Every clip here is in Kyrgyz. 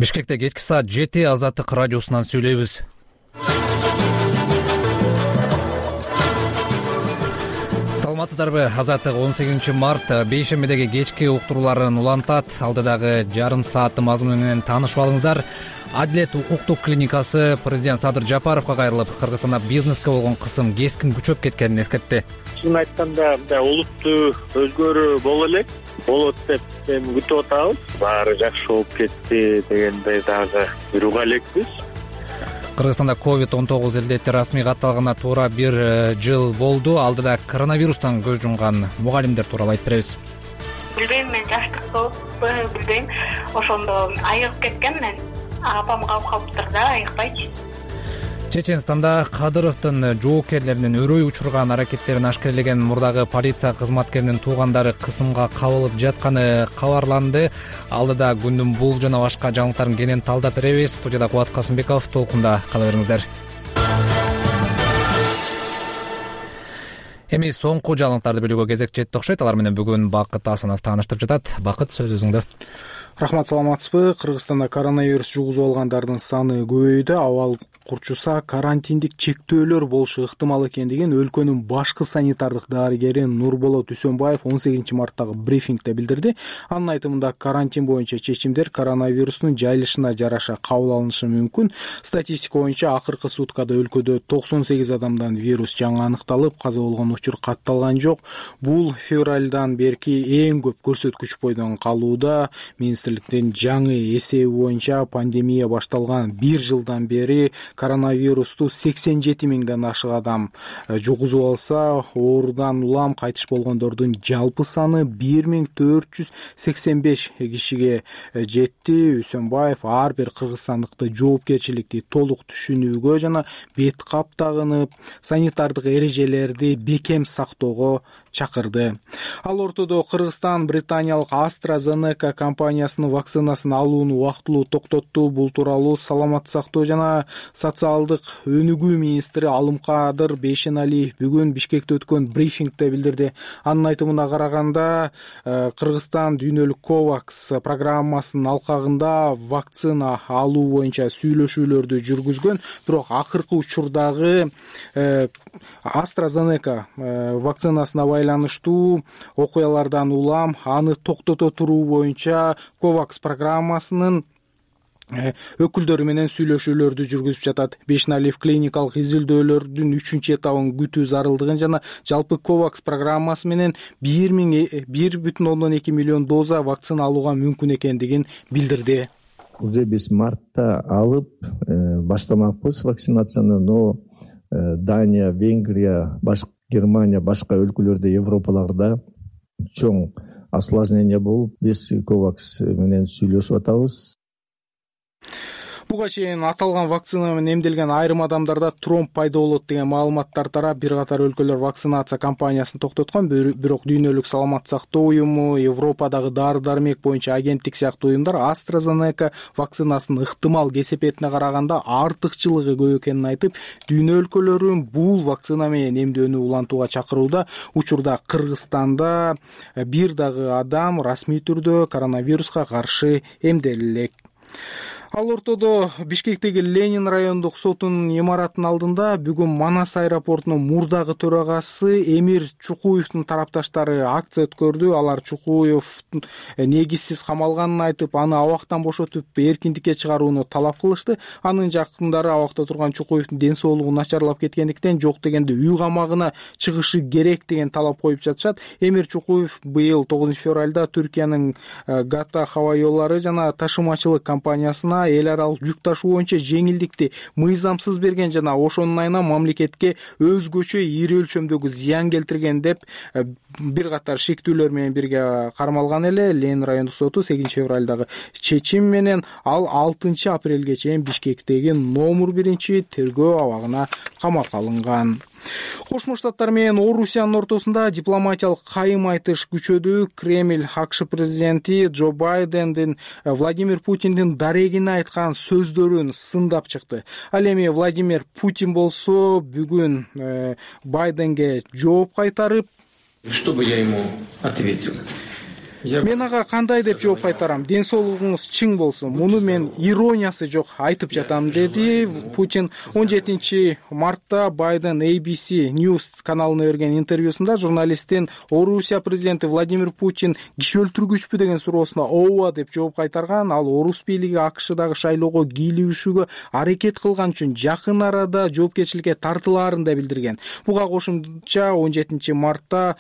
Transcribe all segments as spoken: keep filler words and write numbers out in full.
Бишкекте кечки саат жети Азаттык радиосунан сүйлөйбүз. Саламатсыздарбы? Азаттык он сегизинчи март бейшембидеги кечки уктурууларын улантат. Алдыдагы жарым сааттын мазмуну менен таанышып алыңыздар. Адилет укуктук клиникасы президент Садыр Жапаровго кайрылып, Кыргызстанда бизнеске болгон кысым кескин күчөп кеткенин эскертти. Чынын айтканда, олуттуу өзгөрүү боло элек, болот деп эми күтүп атабыз. Баары жакшы болуп кетти дегендей дагы буйруга элекпиз. Кыргызстанда ковид он тогуз илдети расмий катталганына туура бир жыл болду. Алдыда коронавирустан көз жумган мугалимдер тууралуу айтып беребиз. Билбейм, мен жаштык болуп билбейм. Ошондо айыгып кеткен мен. Апам калып калыптыр да, айыкпайчы. Чеченстанда Кадыровдун жоокерлеринин өрөй учурган аракеттерин ашкерлеген мурдагы полиция кызматкеринин туугандары кысымга кабылып жатканы кабарланды. Алдыда күндүн бул жана башка жаңылыктарын кенен талдап беребиз. Студияда Кубат Касымбеков, толкунда кала бериңиздер. Эми соңку жаңылыктарды билүүгө кезек жетти окшойт. Алар менен бүгүн Бакыт Асанов тааныштырып жатат. Бакыт, сөз өзүңдө. Рахмат, саламатсызбы? Кыргызстанда коронавирус жугузуп алгандардын саны көбөйдү. Абал курчуса карантиндик чектөөлөр болушу ыктымал экендигин өлкөнүн башкы санитардык дарыгери Нурболот Үсөнбаев он сегизинчи марттагы брифингде билдирди. Анын айтымында карантин боюнча чечимдер коронавирустун жайылышына жараша кабыл алынышы мүмкүн. Статистика боюнча акыркы суткада өлкөдө токсон сегиз адамдан вирус жаңы аныкталып, каза болгон учур катталган жок. Бул февралдан берки эң көп көрсөткүч бойдон калууда. Министрликтин жаңы эсеби боюнча пандемия башталган бир жылдан бери коронавирусту сексен жети миңден ашык адам жугузуп алса, оорудан улам кайтыш болгондордун жалпы саны бир миң төрт жүз сексен беш кишиге жетти. Үсөнбаев ар бир кыргызстандыкты жоопкерчиликти толук түшүнүүгө жана бет кап тагынып, санитардык эрежелерди бекем сактоого чакырды. Ал ортодо Кыргызстан британиялык AstraZeneca компаниясынын вакцинасын алууну убактылуу токтотту. Бул тууралуу саламаттык сактоо жана социалдык өнүгүү министри Алымкадыр Бейшеналиев бүгүн Бишкекте өткөн брифингде билдирди. Анын айтымына караганда, Кыргызстан дүйнөлүк COVAX программасынын алкагында вакцина алуу боюнча сүйлөшүүлөрдү жүргүзгөн, бирок акыркы учурдагы AstraZeneca вакцинасына байланыштуу окуялардан улам аны токтото туруу боюнча COVAX программасынын өкүлдөрү менен сүйлөшүүлөрдү жүргүзүп жатат. Бейшеналиев клиникалык изилдөөлөрдүн үчүнчү этабын күтүү зарылдыгын жана жалпы COVAX программасы менен бир бүтүн ондон эки миллион доза вакцина алууга мүмкүн экендигин билдирди. Уже биз мартта алып баштамакпыз вакцинацияны, но Дания, Венгрия, башка Германия, башка өлкөлөрдө, Европаларда чоң осложнение болуп, биз COVAX менен сүйлөшүп атабыз. Буга чейин аталган вакцина менен эмделген айрым адамдарда тромб пайда болот деген маалыматтар тарап, бир катар өлкөлөр вакцинация кампаниясын токтоткон, бирок дүйнөлүк саламаттык сактоо уюму, Европадагы дары-дармек боюнча агенттик сыяктуу уюмдар AstraZeneca вакцинасынын ыктымал кесепетине караганда артыкчылыгы көп экенин айтып, дүйнө өлкөлөрүн бул вакцина менен эмдөөнү улантууга чакырууда. Учурда Кыргызстанда бир дагы адам расмий түрдө коронавируска каршы эмделилек. Ал ортодо Бишкектеги Ленин райондук сотунун имаратынын алдында бүгүн Манас аэропортунун мурдагы төрагасы Эмир Чукуевдин тарапташтары акция өткөрдү. Алар Чукуев негизсиз камалганын айтып, аны абактан бошотуп эркиндикке чыгарууну талап кылышты. Анын жакындары абакта турган Чукуевдин ден соолугу начарлап кеткендиктен жок дегенде үй камагына чыгышы керек деген талап коюп жатышат. Эмир Чукуев быйыл тогузунчу февралда Түркиянын Гата хаба жолдору жана ташымачылык компаниясына эл аралык жүк ташуу боюнча жеңилдикти мыйзамсыз берген жана ошонун айынан мамлекетке өзгөчө ири өлчөмдөгү зыян келтирген деп бир катар шектүүлөр менен бирге кармалган эле. Ленин райондук соту сегизинчи февралдагы чечим менен ал алтынчы апрелге чейин Бишкектеги номер биринчи тергөө абагына камакка алынган. Кошмо Штаттар менен Орусиянын ортосунда дипломатиялык кайым айтыш күчөдү. Кремль АКШ президенти Джо Байдендин Владимир Путиндин дарегине айткан сөздөрүн сындап чыкты. Ал эми Владимир Путин болсо бүгүн Байденге жооп кайтарып, что бы я ему ответил? мен ага кандай деп жооп кайтарам? Ден соолугуңуз чың болсун, муну мен ирониясы жок айтып жатам, деди Путин. он жетинчи мартта Байден A B C News каналына берген интервьюсунда журналисттин Орусия президенти Владимир Путин киши өлтүргүчпү деген суроосуна ооба деп жооп кайтарган. Ал орус бийлиги АКШдагы шайлоого кийлигишүүгө аракет кылган үчүн жакын арада жоопкерчиликке тартылаарын да билдирген. Буга кошумча он жетинчи мартта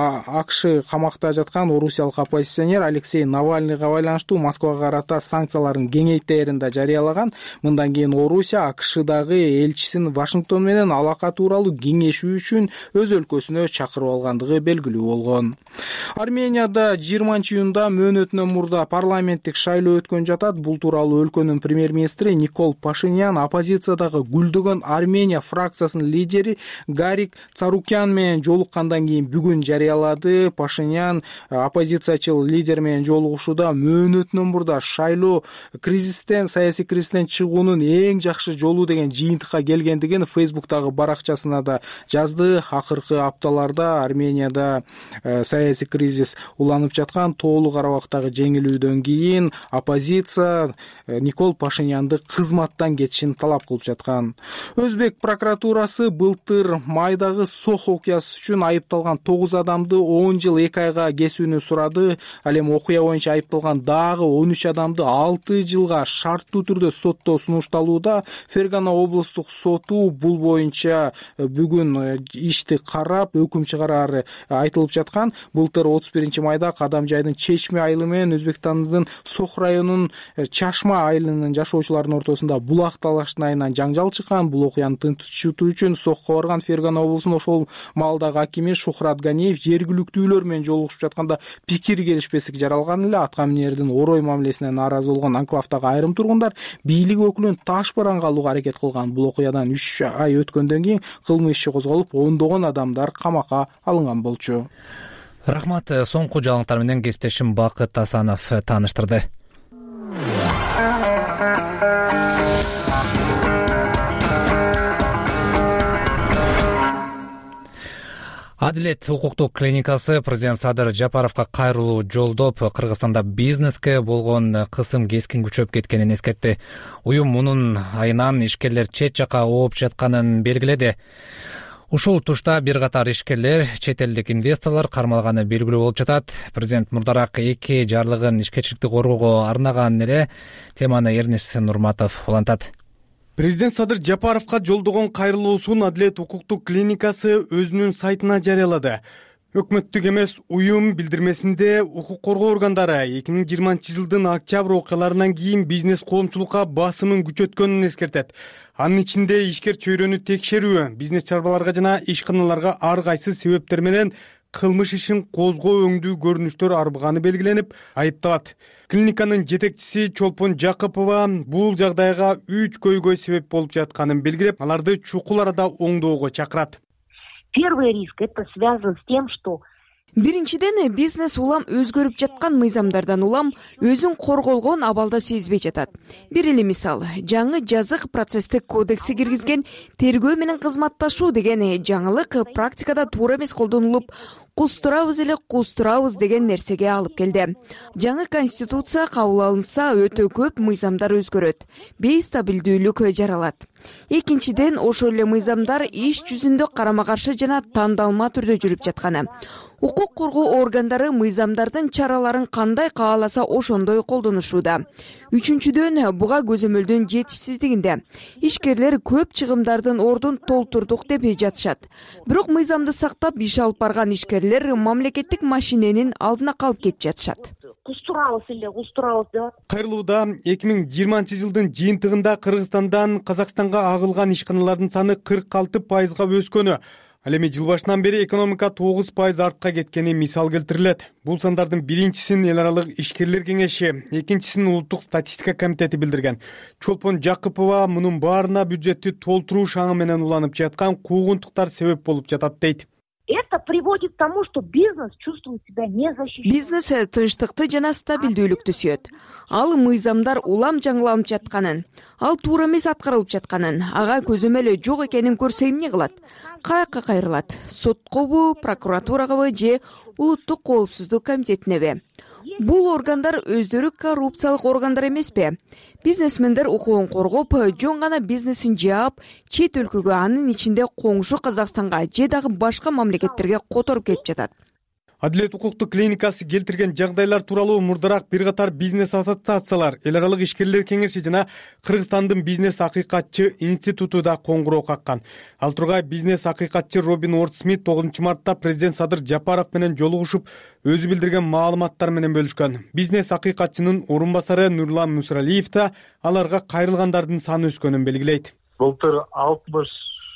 АКШ камакта жаткан орусиялык оппозиционер Алексей Навальныйга байланыштуу Москвага карата санкцияларын кеңейтерин да жарыялаган. Мындан кийин Орусия АКШдагы элчисин Вашингтон менен алака тууралуу кеңешүү үчүн өз өлкөсүнө чакырып алгандыгы белгилүү болгон. Арменияда жыйырманчы июнда мөөнөтүнөн мурда парламенттик шайлоо өткөн жатат. Бул тууралуу өлкөнүн премьер-министри Никол Пашинян оппозициядагы гүлдөгөн Армения фракциясынын лидери Гарик Царукян менен жолуккандан кийин бүгүн жарыялады. Пашинян оппозициячыл лидер менен жолугушууда мөөнөтүнөн мурда шайлоо кризистен, саясий кризистен чыгуунун эң жакшы жолу деген жыйынтыкка келгендигин Фейсбуктагы баракчасына да жазды. Акыркы апталарда Арменияда э, саясий кризис уланып жаткан. Тоолуу Карабактагы жеңилүүдөн кийин оппозиция э, Никол Пашинянды кызматтан кетишин талап кылып жаткан. Өзбек прокуратурасы былтыр майдагы Сох окуясы үчүн айыпталган тогуз адамды он жыл эки айга кесүүнү сурады. Ал эми окуя боюнча айыпталган дагы он үч адамды алты жылга шарттуу түрдө соттоо сунушталууда. Фергана облустук соту бул боюнча бүгүн ишти карап, өкүм чыгарары айтылып жаткан. Былтыр отуз биринчи майда Кадамжайдын Чечме айылы менен Өзбекстандын Сох районунун Чашма айылынын жашоочуларынын ортосунда булак талаштын айынан жаңжал чыккан. Бул окуяны тынчтуу үчүн Сохко барган Фергана облусунун ошол маалдагы акими Шухрат Ганиев жергиликтүүлөр менен жолугушуп жатканда пикир келишпестик жаралган эле. Аткан минердин орой мамилесине нааразы болгон анклавдагы айрым тургундар бийлик өкүлүн таш бараңга алууга аракет кылган. Бул окуядан үч ай өткөндөн кийин кылмыш иши козголуп, ондогон адамдар камакка алынган болчу. Рахмат. Соңку жаңылыктар менен кесиптешим Бакыт Асанов тааныштырды. Адилет укуктук клиникасы президент Садыр Жапаровго кайрылуу жолдоп, Кыргызстанда бизнеске болгон кысым кескин күчөп кеткенин эскертти. Уюм мунун айынан ишкерлер чет жака ооп жатканын белгиледи. Ушул тушта бир катар ишкерлер, чет элдик инвесторлор кармалганы белгилүү болуп жатат. Президент мурдараак эки жарлыгын ишкерчиликти коргоого арнаган эле. Теманы Эрнис Нурматов улантат. Президент Садыр Жапаровго жолдогон кайрылуусун Адилет укуктук клиникасы өзүнүн сайтына жарыялады. Өкмөттүк эмес уюм билдирмесинде укук коргоо органдары эки миң жыйырманчы жылдын октябрь окуяларынан кийин бизнес коомчулукка басымын күчөткөнүн эскертет. Анын ичинде ишкер чөйрөнү текшерүү, бизнес чарбаларга жана ишканаларга ар кайсы себептер менен кылмыш ишин козгоо өңдүү көрүнүштөр арбыганы белгиленип айыпталат. Клиниканын жетекчиси Чолпон Жакыпова бул жагдайга үч көйгөй себеп болуп жатканын белгилеп, аларды чукул арада оңдоого чакырат. Первый риск это связан с тем, что Биринчиден, бизнес улам өзгөрүп жаткан мыйзамдардан улам өзүн корголгон абалда сезбей жатат. Бир эле мисал, жаңы жазык процесстик кодекси киргизген тергөө менен кызматташуу деген жаңылык практикада туура эмес колдонулуп, кустурабыз эле кустурабыз деген нерсеге алып келди. Жаңы конституция кабыл алынса, өтө көп мыйзамдар өзгөрөт, бейстабилдүүлүк жаралат. Экинчиден, ошол эле мыйзамдар иш жүзүндө карама-каршы жана тандалма түрдө жүрүп жатканы. Укук коргоо органдары мыйзамдардын чараларын кандай кааласа ошондой колдонушууда. Үчүнчүдөн, буга көзөмөлдүн жетишсиздигинде. Ишкерлер көп чыгымдардын ордун толтурдук деп жатышат. Бирок мыйзамды сактап иш алып барган ишкерлер мамлекеттик машиненин алдына калып кетип жатышат. кустурабыз эле кустурабыз деп. Кайрылууда эки миң жыйырманчы жылдын жыйынтыгында Кыргызстандан Казакстанга агылган ишканалардын саны кырк алты пайызга өскөнү. Ал эми жыл башынан бери экономика тогуз пайыз артка кеткени мисал келтирилет. Бул сандардын биринчисин эл аралык ишкерлер кеңеши, экинчисин улуттук статистика комитети билдирген. Чолпон Жакыпова мунун баарына бюджетти толтуруу шаңы менен уланып жаткан куугунтуктар себеп болуп жатат дейт. Это приводит к тому, что бизнес чувствует себя незащищенным. Бизнес тынчтыкты жана стабилдүүлүктү сүйөт. Ал мыйзамдар улам жаңыланып жатканын, ал туура эмес аткарылып жатканын, ага көзөмөлү жок экенин көрсө эмне кылат? Каяка кайрылат? Соткобу, прокуратурагабы же улуттук коопсуздук комитетинеби? Бул органдар өздөрү коррупциялык органдар эмеспи? Бизнесмендер укугун коргоп, жөн гана бизнесин жаап, чет өлкөгө, анын ичинде коңшу Казакстанга же дагы башка мамлекеттерге которуп кетип жатат. Адилет укуктук клиникасы келтирген жагдайлар тууралуу мурдараак бир катар бизнес ассоциациялар, эл аралык ишкерлер кеңеши жана Кыргызстандын бизнес акыйкатчы институту да коңгуроо каккан. Ал тургай бизнес акыйкатчы Робин Уорд-Смит тогузунчу мартта президент Садыр Жапаров менен жолугушуп, өзү билдирген маалыматтар менен бөлүшкөн. Бизнес акыйкатчынын орун басары Нурлан Мусралиев да аларга кайрылгандардын саны өскөнүн белгилейт. Былтыр алтымыш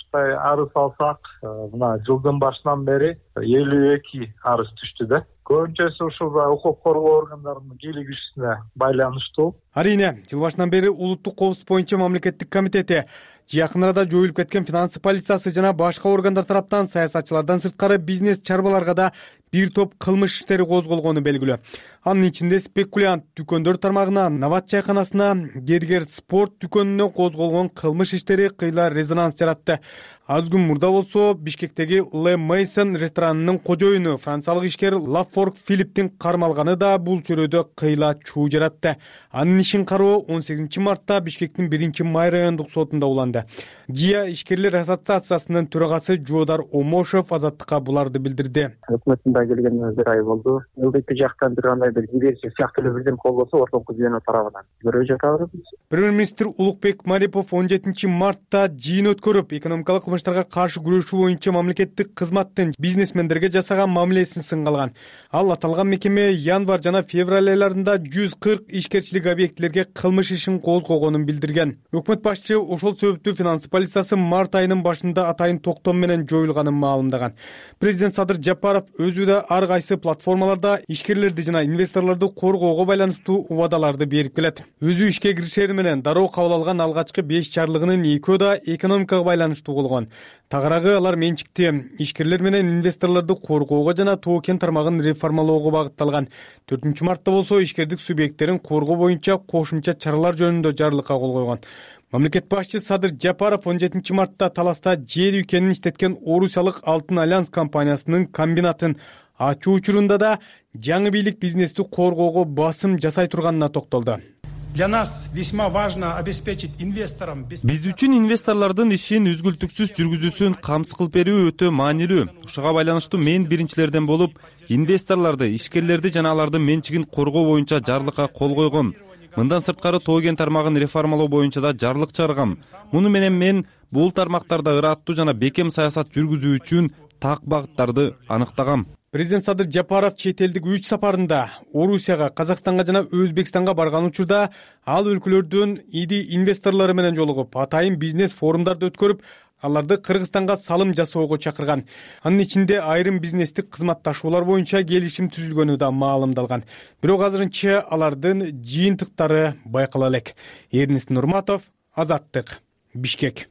арыз алсак, мына жылдын башынан бери элүү эки арыз түштү да. Көбүнчөсү ушул укук коргоо органдарынын кийлигишине байланыштуу. Арийне, жыл башынан бери улуттук коопсуздук боюнча мамлекеттик комитети, жакын арада жоюлуп кеткен финансы полициясы жана башка органдар тараптан саясатчылардан сырткары бизнес чарбаларга да бир топ кылмыш иштери козголгону белгилүү. Анын ичинде спекулянт дүкөндөр тармагына, Нават чайканасына, Гергер спорт дүкөнүнө козголгон кылмыш иштери кыйла резонанс жаратты. Аз күн мурда болсо Бишкектеги Le Maison ресторанынын кожоюну, франциялык ишкер Лафорг Филипптин кармалганы да бул чөйрөдө кыйла чуу жаратты. Анын ишин кароо он сегизинчи мартта Бишкектин биринчи май райондук сотунда уланды. ЖИА ишкерлер ассоциациясынын төрагасы Жуудар Омошев азаттыкка буларды билдирди. Өкмөттүн да келгенине бир ай болду. Ылдыйкы жактан бир кандай бир диверсия сыяктуу эле бирдем колбосо ортоңку звено тарабынан көрүп жатабыз. Премьер-министр Улукбек Марипов он жетинчи мартта жыйын өткөрүп, экономикалык кылмыштарга каршы күрөшүү боюнча мамлекеттик кызматтын бизнесмендерге жасаган мамилесин сынга алган. Ал аталган мекеме январь жана февраль айларында жүз кырк ишкерчилик объектилерге кылмыш ишин козгогонун билдирген. Өкмөт башчы ошол себептүү финансы полициясы март айынын башында атайын токтом менен жоюлганын маалымдаган. Президент Садыр Жапаров өзү да ар кайсы платформаларда ишкерлерди жана инвесторлорду коргоого байланыштуу убадаларды берип келет. Өзү ишке киришери менен дароо кабыл алган алгачкы беш чарлыгынын экөө да экономикага байланыштуу болгон. Тагыраагы алар менчикти ишкерлер менен инвесторлорду коргоого жана тоо кен тармагын реформалоого багытталган. төртүнчү мартта болсо ишкердик субъекттерин коргоо боюнча кошумча чаралар жөнүндө жарлыкка кол койгон. Мамлекет башчы Садыр Жапаров он жетинчи мартта Таласта жер үйкенин иштеткен Орусиялык Алтын Альянс компаниясынын комбинатын ачуу учурунда да жаңы бийлик бизнести коргоого басым жасай турганына токтолду. Для нас весьма важно обеспечить инвесторам. Биз үчүн инвесторлордун ишин үзгүлтүксүз жүргүзүүсүн камсыз кылып берүү өтө маанилүү. Ушуга байланыштуу мен биринчилерден болуп, инвесторлорду, ишкерлерди жана алардын менчигин коргоо боюнча жарлыкка кол койгом. Мындан сырткары тоо кен тармагын реформалоо боюнча да жарлык чыгаргам. Муну менен мен бул тармактарда ыраттуу жана бекем саясат жүргүзүү үчүн так багыттарды аныктагам. Президент Садыр Жапаров чет элдик үч сапарында Орусияга, Казакстанга жана Өзбекстанга барган учурда ал өлкөлөрдүн ири инвесторлору менен жолугуп, атайын бизнес форумдарды өткөрүп, аларды Кыргызстанга салым жасоого чакырган. Анын ичинде айрым бизнестик кызматташуулар боюнча келишим түзүлгөнү да маалымдалган. Бирок азырынча алардын жыйынтыктары байкала элек. Эрнест Нурматов, Азаттык, Бишкек.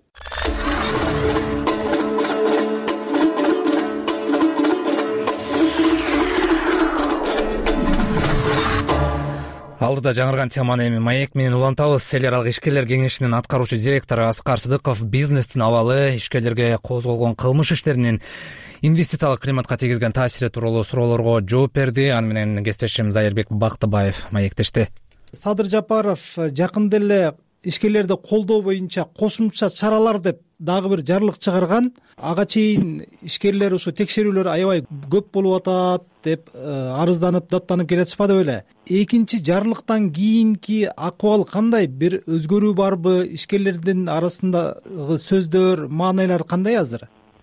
Алдыда жаңырган теманы эми маек менен улантабыз. Эл аралык ишкерлер кеңешинин аткаруучу директору Аскар Сыдыков бизнестин абалы, ишкерлерге козголгон кылмыш иштеринин инвестициялык климатка тийгизген таасири тууралуу суроолорго жооп берди. Аны менен кесиптешим Зайырбек Бактыбаев маектешти. Садыр Жапаров жакында эле ишкерлерди колдоо боюнча кошумча чаралар деп дагы бир жарлык чыгарган. Ага чейин ишкерлер ушу текшерүүлөр аябай көп болуп атат деп арызданып, даттанып келатышпады беле? Экинчи жарлыктан кийинки акыбал кандай? Бир өзгөрүү барбы? Ишкерлердин арасындагы сөздөр, маанайлар кандай азыр?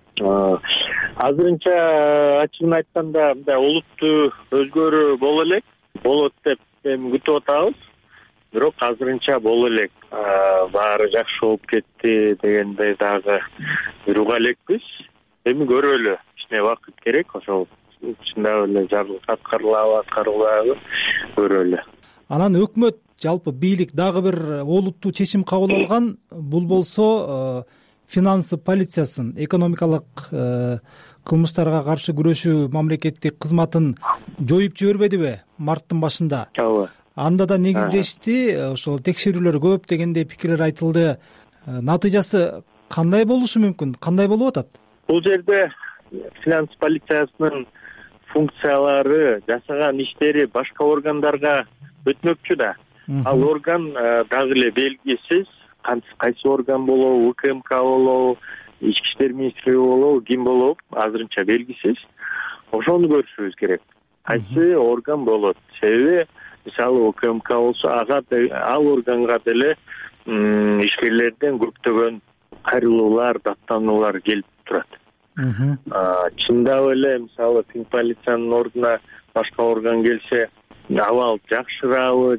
Азырынча ачыгын айтканда олуттуу өзгөрүү боло элек, болот деп күтүп атабыз. Бирок азырынча боло элек, баары жакшы болуп кетти дегендей дагы уйруга элекпиз. Эми көрөлү, кичине убакыт керек, ошол чындап эле жарлык аткарылабы, аткарылбайбы көрөлү. Анан өкмөт, жалпы бийлик дагы бир олуттуу чечим кабыл алган. Бул болсо финансы полициясын, экономикалык кылмыштарга каршы күрөшүү мамлекеттик кызматын жоюп жибербедиби марттын башында? Ооба. Анда да негиздешти, ошол текшерүүлөр көп дегендей пикирлер айтылды. Натыйжасы кандай болушу мүмкүн? Кандай болуп атат? Бул жерде финанс полициясынын функциялары жасаган иштери башка органдарга өтмөкчү да. Ал орган дагы эле белгисиз, кайсы орган болобу, УКМК болобу, ички иштер министрлиги болобу, ким болобу азырынча белгисиз. Ошону көрүшүбүз керек. Кайсы орган болот? Себеби мисалы УКМК болсо ага ал органга деле ишкерлерден көптөгөн кайрылуулар, даттануулар келип турат. Чындап эле мисалы Финполициянын ордуна башка орган келсе, абал жакшырабы,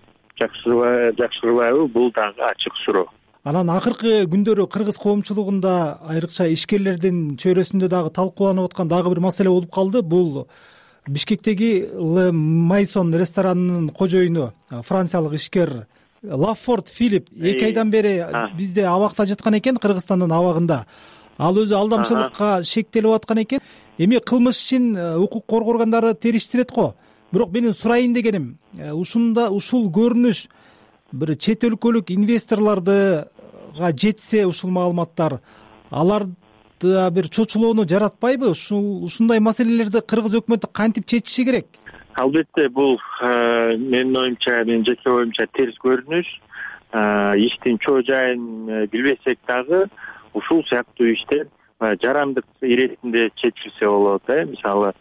жакшырбайбы, бул дагы ачык суроо. Анан акыркы күндөрү кыргыз коомчулугунда айрыкча ишкерлердин чөйрөсүндө дагы талкууланып аткан дагы бир маселе болуп калды. Бул Бишкектеги Л Майсон ресторанынын кожоюну, франциялык ишкер Лаффорд Филипп эки айдан бери бизде абакта жаткан экен, Кыргызстандын абагында. Ал өзү алдамчылыкка шектелип аткан экен. Эми кылмыш ишин укук коргоо органдары териштирет го. Бирок менин сурайын дегеним, ушунда ушул көрүнүш бир чет өлкөлүк инвесторлордуга жетсе ушул маалыматтар, аларды бир чочулоону жаратпайбы? Ушул ушундай маселелерди кыргыз өкмөтү кантип чечиши керек? Албетте, бул менин оюмча, менин жеке оюмча терс көрүнүш. Иштин чоо жайын билбесек дагы ушул сыяктуу иштер жарандык иретинде чечилсе болот. Мисалы,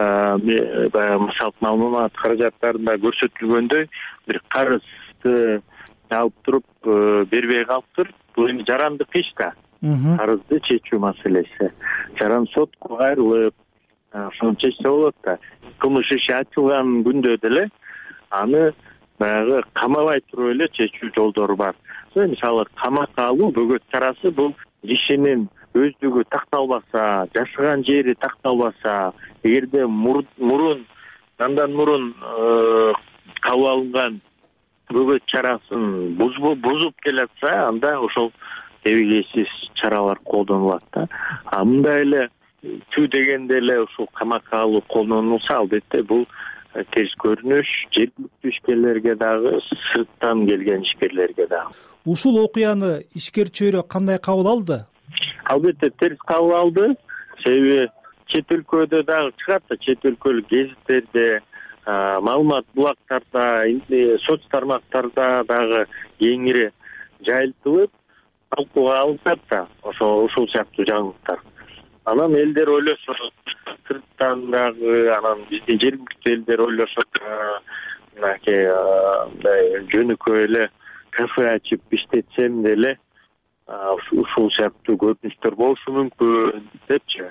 мисал маалымат каражаттарында көрсөтүлгөндөй бир карызды алып туруп бербей калыптыр. Бул эми жарандык иш да. Карызды чечүү маселеси. Жаран сотко кайрылып, ошону чечсе болот да. Кылмыш иши ачылган күндө деле аны баягы камабай туруп эле чечүү жолдору бар. Мисалы, камакка алуу бөгөт чарасы бул кишинин өздүгү такталбаса, жашаган жери такталбаса, эгерде мурун, андан мурун кабыл алынган бөгөт чарасын бузуп келатса, анда ошол тебигейсиз чаралар колдонулат да. А мындай эле түү дегенде эле ушул камакка алуу колдонулса, албетте бул терс көрүнүш жергиликтүү ишкерлерге дагы, сырттан келген ишкерлерге дагы. Ушул окуяны ишкер чөйрө кандай кабыл алды? Албетте терс кабыл алды. Себеби чет өлкөдө дагы чыгат да, чет өлкөлүк гезиттерде, маалымат булактарда, соц тармактарда дагы кеңири жайылтылып, талкууга алынат да, ошо ушул сыяктуу жаңылыктар. Анан элдер ойлосо, сырттан дагы, анан биздин жергиликтүү элдер ойлосо, мынакей жөнөкөй эле кафе ачып иштетсем деле ушул сыяктуу көрүнүштөр болушу мүмкүн депчи.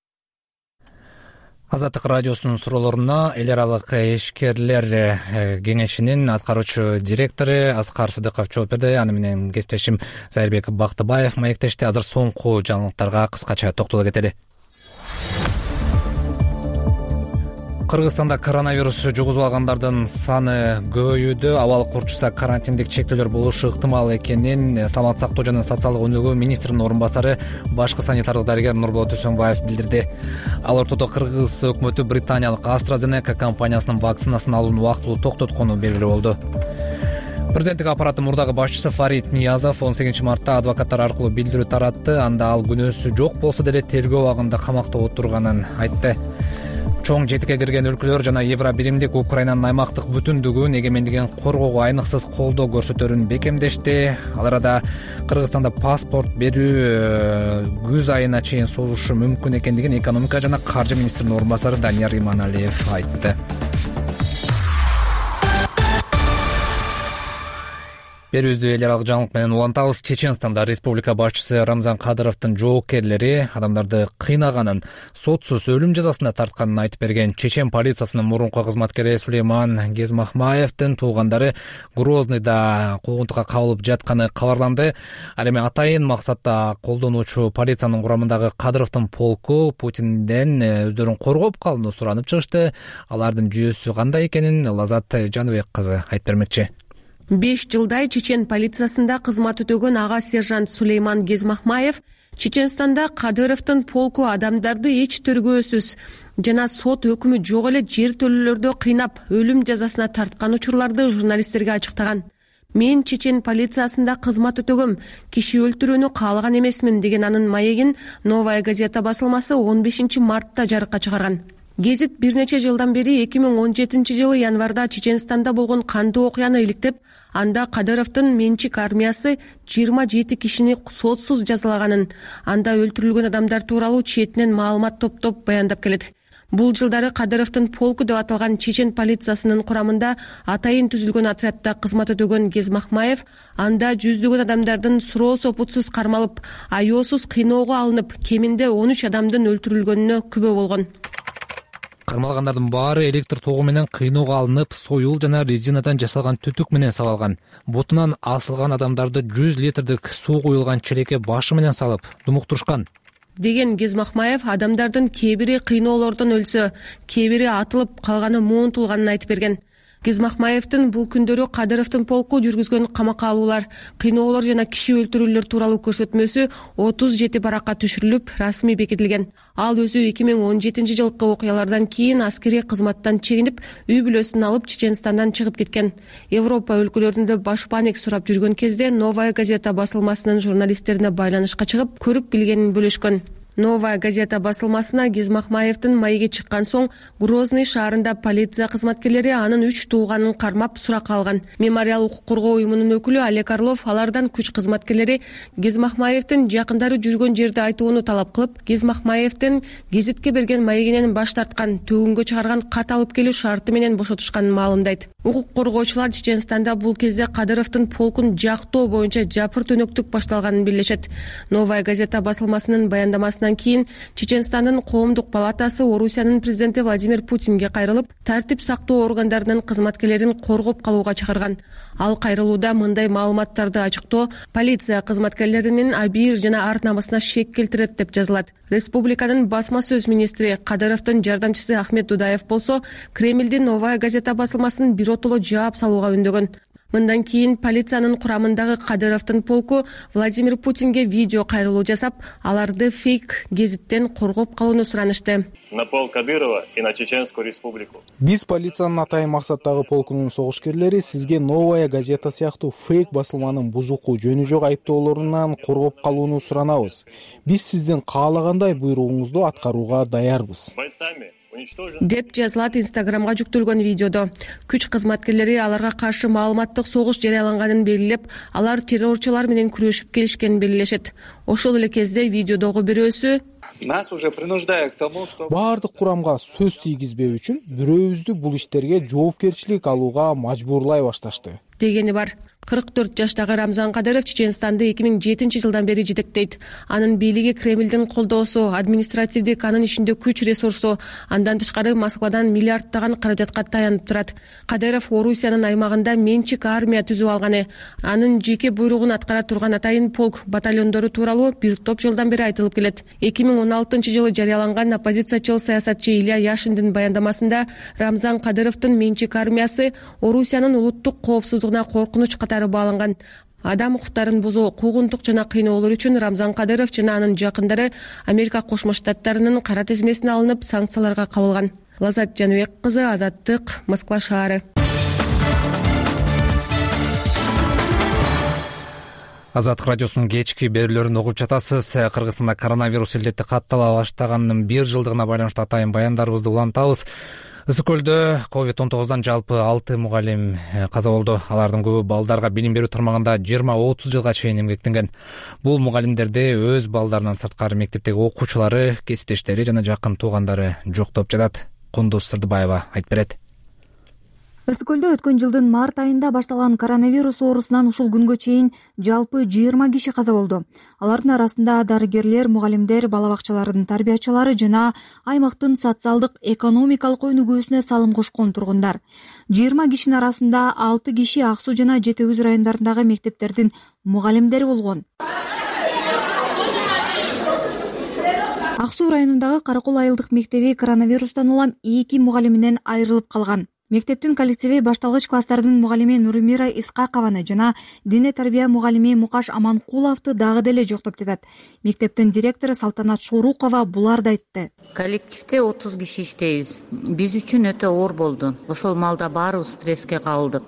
Азаттык радиосунун суроолоруна эл аралык ишкерлер кеңешинин аткаруучу директору Аскар Сыдыков жооп берди. Аны менен кесиптешим Зайырбек Бактыбаев маектешти. Азыр соңку жаңылыктарга кыскача токтоло кетели. Кыргызстанда коронавирус жугузуп алгандардын саны көбөйүүдө. Абал курчуса карантиндик чектөөлөр болушу ыктымал экенин Саламаттык сактоо жана социалдык өнүгүү министринин орун басары башкы санитардык дарыгер Нурболот Өсөнбаев билдирди. Ал ортодо Кыргыз өкмөтү британиялык AstraZeneca компаниясынын вакцинасын алууну убактылуу токтоткону белгилүү болду. Президенттик аппараттын мурдагы башчысы Фарид Ниязов он сегизинчи мартта адвокаттар аркылуу билдирүү таратты. Анда ал күнөөсү жок болсо деле тергөө абагында камакта отурганын айтты. Чоң жетиге кирген өлкөлөр жана Евро биримдик Украинанын аймактык бүтүндүгүн, эгемендигин коргоого айныксыз колдоо көрсөтөрүн бекемдешти. Ал арада Кыргызстанда паспорт берүү күз айына чейин созулушу мүмкүн экендигин экономика жана каржы министринин орун басары Данияр Иманалиев айтты. Берүүбүздү эл аралык жаңылык менен улантабыз. Чеченстанда республика башчысы Рамзан Кадыровдун жоокерлери адамдарды кыйнаганын, сотсуз өлүм жазасына тартканын айтып берген чечен полициясынын мурунку кызматкери Сулейман Гезмахмаевдин туугандары Грознойда куугунтукка кабылып жатканы кабарланды. Ал эми атайын максатта колдонуучу полициянын курамындагы Кадыровдун полку Путинден өздөрүн коргоп калууну суранып чыгышты. Алардын жүйөсү кандай экенин Лазат Жаныбек кызы айтып бермекчи. беш жылдай чечен полициясында кызмат өтөгөн ага сержант Сулейман Гезмахмаев Чеченстанда Кадыровдун полку адамдарды эч тергөөсүз жана сот өкүмү жок эле жер төлөлөрдө кыйнап өлүм жазасына тарткан учурларды журналисттерге ачыктаган. Мен чечен полициясында кызмат өтөгөм, киши өлтүрүүнү каалаган эмесмин деген анын маегин Новая газета басылмасы он бешинчи мартта жарыкка чыгарган. гезит бир нече жылдан бери эки миң он жетинчи жылы январда Чеченстанда болгон кандуу окуяны иликтеп, анда Кадыровдун менчик армиясы жыйырма жети кишини сотсуз жазалаганын, анда өлтүрүлгөн адамдар тууралуу четинен маалымат топтоп баяндап келет. Бул жылдары Кадыровдун полку деп аталган чечен полициясынын курамында атайын түзүлгөн отрядда кызмат өтөгөн Гезмахмаев анда жүздөгөн адамдардын суроо сопутсуз кармалып, аеосуз кыйноого алынып, кеминде он үч адамдын өлтүрүлгөнүнө күбө болгон. Кармалгандардын баары электр тогу менен кыйноого алынып, союл жана резинадан жасалган түтүк менен сабалган. Бутунан асылган адамдарды жүз литрдик суу куюлган челекке башы менен салып думуктурушкан деген Гезмахмаев адамдардын кээ бири кыйноолордон өлсө, кээ бири атылып, калганы муунтулганын айтып берген. Гезмахмаевдин бул күндөрү Кадыровдун полку жүргүзгөн камакка алуулар, кыйноолор жана киши өлтүрүүлөр тууралуу көрсөтмөсү отуз жети баракка түшүрүлүп, расмий бекитилген. Ал өзү эки миң он жетинчи жылкы окуялардан кийин аскерий кызматтан чегинип, үй бүлөсүн алып Чеченстандан чыгып кеткен. Европа өлкөлөрүндө башпаанек сурап жүргөн кезде Новая газета басылмасынын журналисттерине байланышка чыгып, көрүп билгенин бөлүшкөн. Новая газета басылмасына Гезмахмаевдин маегге чыккан соң Грозный шаарында полиция кызматкерлери анын үч тууганын кармап суракка алган. Мемориал укук коргоо уюмунун өкүлү Олег Орлов алардан күч кызматкерлери Гезмахмаевдин жакындары жүргөн жерди айтууну талап кылып, Гезмахмаевдин гезитке берген маегинен баш тарткан, төгүнгө чыгарган кат алып келүү шарты менен бошотушканын маалымдайт. Укук коргоочулар Чеченстанда бул кезде Кадыровдун полкун жактоо боюнча жапыр төнөктүк башталганын билдиришет. Новая газета басылмасынын баяндамасынан кийин Чеченстандын коомдук палатасы Орусиянын президенти Владимир Путинге кайрылып, тартип сактоо органдарынын кызматкерлерин коргоп калууга чакырган. Ал кайрылууда мындай маалыматтарды ачыктоо полиция кызматкерлеринин абийир жана ар намысына шек келтирет деп жазылат. Республиканын басма сөз министри Кадыровдун жардамчысы Ахмет Дудаев болсо Кремлдин Новая газета басылмасын биротоло жаап салууга үндөгөн. Мындан кийин полициянын курамындагы Кадыровдун полку Владимир Путинге видео кайрылуу жасап, аларды фейк гезиттен коргоп калууну суранышты. На пол Кадырова и на Чеченскую республику. Биз полициянын атайын максаттагы полкунун согушкерлери сизге Новая газета сыяктуу фейк басылманын бузуку жөнү жок айыптоолорунан коргоп калууну суранабыз. Биз сиздин каалагандай буйругуңузду аткарууга даярбыз деп жазылат Инстаграмга жүктөлгөн видеодо. Күч кызматкерлери аларга каршы маалыматтык согуш жарыяланганын белгилеп, алар террорчулар менен күрөшүп келишкенин белгилешет. Ошол эле кезде видеодогу бирөөсү нас уже принуждая к тому, что баардык курамга сөз тийгизбөө үчүн бирөөбүздү бул иштерге жоопкерчилик алууга мажбурлай башташты дегени бар. кырк төрт жаштагы Рамзан Кадыров Чеченстанды эки миң жетинчи жылдан бери жетектейт. Анын бийлиги Кремлдин колдоосу, административдик анын ичинде күч ресурсу, андан тышкары Москвадан миллиардтаган каражатка таянып турат. Кадыров Орусиянын аймагында менчик армия түзүп алганы, анын жеке буйругун аткара турган атайын полк батальондору тууралуу бир топ жылдан бери айтылып келет. эки миң он алтынчы жылы жарыяланган оппозициячыл саясатчы Илья Яшиндин баяндамасында Рамзан Кадыровдун менчик армиясы Орусиянын улуттук коопсуздугуна коркунуч бааланган. Адам укуктарын бузуу, куугунтук жана кыйноолор үчүн Рамзан Кадыров жана анын жакындары Америка Кошмо Штаттарынын кара тизмесине алынып, санкцияларга кабылган. Лазат Жаныбек кызы, Азаттык, Москва шаары. Азаттык радиосунун кечки берүүлөрүн угуп жатасыз. Кыргызстанда коронавирус илдети каттала баштаганынын бир жылдыгына байланыштуу атайын баяндарыбызды улантабыз. Ысык көлдө ковид он тогуздан жалпы алты мугалим каза болду. Алардын көбү балдарга билим берүү тармагында жыйырма отуз жылга чейин эмгектенген. Бул мугалимдерди өз балдарынан сырткары мектептеги окуучулары, кесиптештери жана жакын туугандары жоктоп жатат. Кундуз Сырдыбаева айтып берет. Ысык көлдө өткөн жылдын март айында башталган коронавирус оорусунан ушул күнгө чейин жалпы жыйырма киши каза болду. Алардын арасында дарыгерлер, мугалимдер, бала бакчаларынын тарбиячылары жана аймактын социалдык экономикалык өнүгүүсүнө салым кошкон тургундар. жыйырма кишинин арасында алты киши Ак Суу жана Жети Көз райондарындагы мектептердин мугалимдери болгон. Ак Суу районундагы Каракол айылдык мектеби коронавирустан улам эки мугалиминен айрылып калган. Мектептин коллективи башталгыч класстардын мугалими Нурмира Исқакованы жана дине тарбия мугалими Мукаш Аманкуловду дагы деле жоктоп жатат. Мектептин директору Салтанат Шорукова буларды айтты. Коллективде отуз киши иштейбиз. Биз үчүн өтө оор болду. Ошол маалда баарыбыз стресске кабылдык.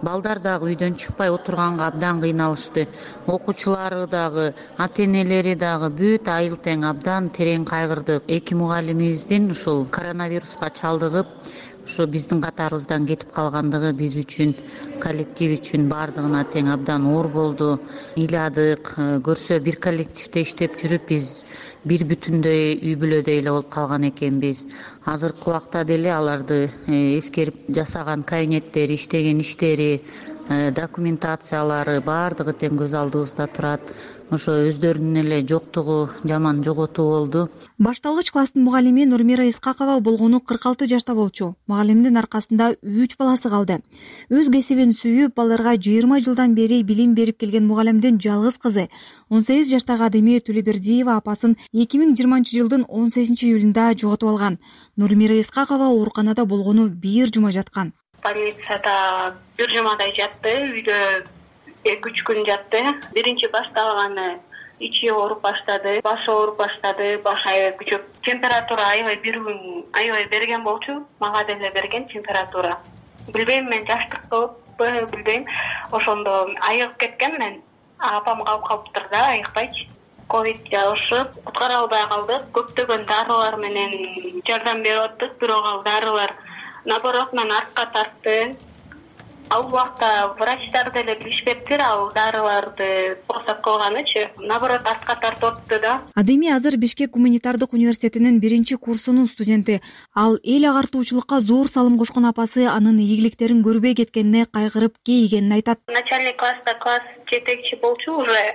балдар дагы үйдөн чыкпай отурганга абдан кыйналышты. Окуучулары дагы, ата энелери дагы бүт айыл тең абдан терең кайгырдык. Эки мугалимибиздин ушул коронавируска чалдыгып, ушу биздин катарыбыздан кетип калгандыгы биз үчүн, коллектив үчүн баардыгына тең абдан оор болду. Ыйладык, көрсө бир коллективде иштеп жүрүп биз бир бүтүндөй үй бүлөдөй эле болуп калган экенбиз. Азыркы убакта деле аларды эскерип жасаган кабинеттери, иштеген иштери, документациялары баардыгы тең көз алдыбызда турат. Ошо өздөрүнүн эле жоктугу жаман жоготуу болду. Башталгыч класстын мугалими Нурмира Искакова болгону кырк алты жашта болчу. Мугалимдин аркасында үч баласы калды. Өз кесибин сүйүп, балдарга жыйырма жылдан бери билим берип келген мугалимдин жалгыз кызы он сегиз жаштагы Адемия Төлөбердиева апасын эки миң жыйырманчы жылдын он сегизинчи июлунда жоготуп алган. Нурмира Искакова ооруканада болгону бир жума жаткан. Больницада бир жумадай жатты, үйдө эки үч күн жатты. Биринчи башталганы ичи ооруп баштады, башы ооруп баштады, баш аябай күчөп, температура аябай бир күн аябай берген болчу, мага деле берген температура. Билбейм, мен жаштыкпы, билбейм. Ошондо айыгып кеткен мен. Апам калып калыптыр да, айыкпайчы. Ковид жабышып, куткара албай калдык. Көптөгөн дарылар менен жардам берип аттык, бирок ал дарылар наоборот мен артка тартты. Ал убакта врачтар деле билишпептир ал дарыларды посап кылганычы. Наоборот артка тартып атты да. Адемия азыр Бишкек гуманитардык университетинин биринчи курсунун студенти. Ал эл агартуучулукка зор салым кошкон апасы анын ийгиликтерин көрбөй кеткенине кайгырып кейигенин айтат. Начальник класста класс жетекчи болчу, уже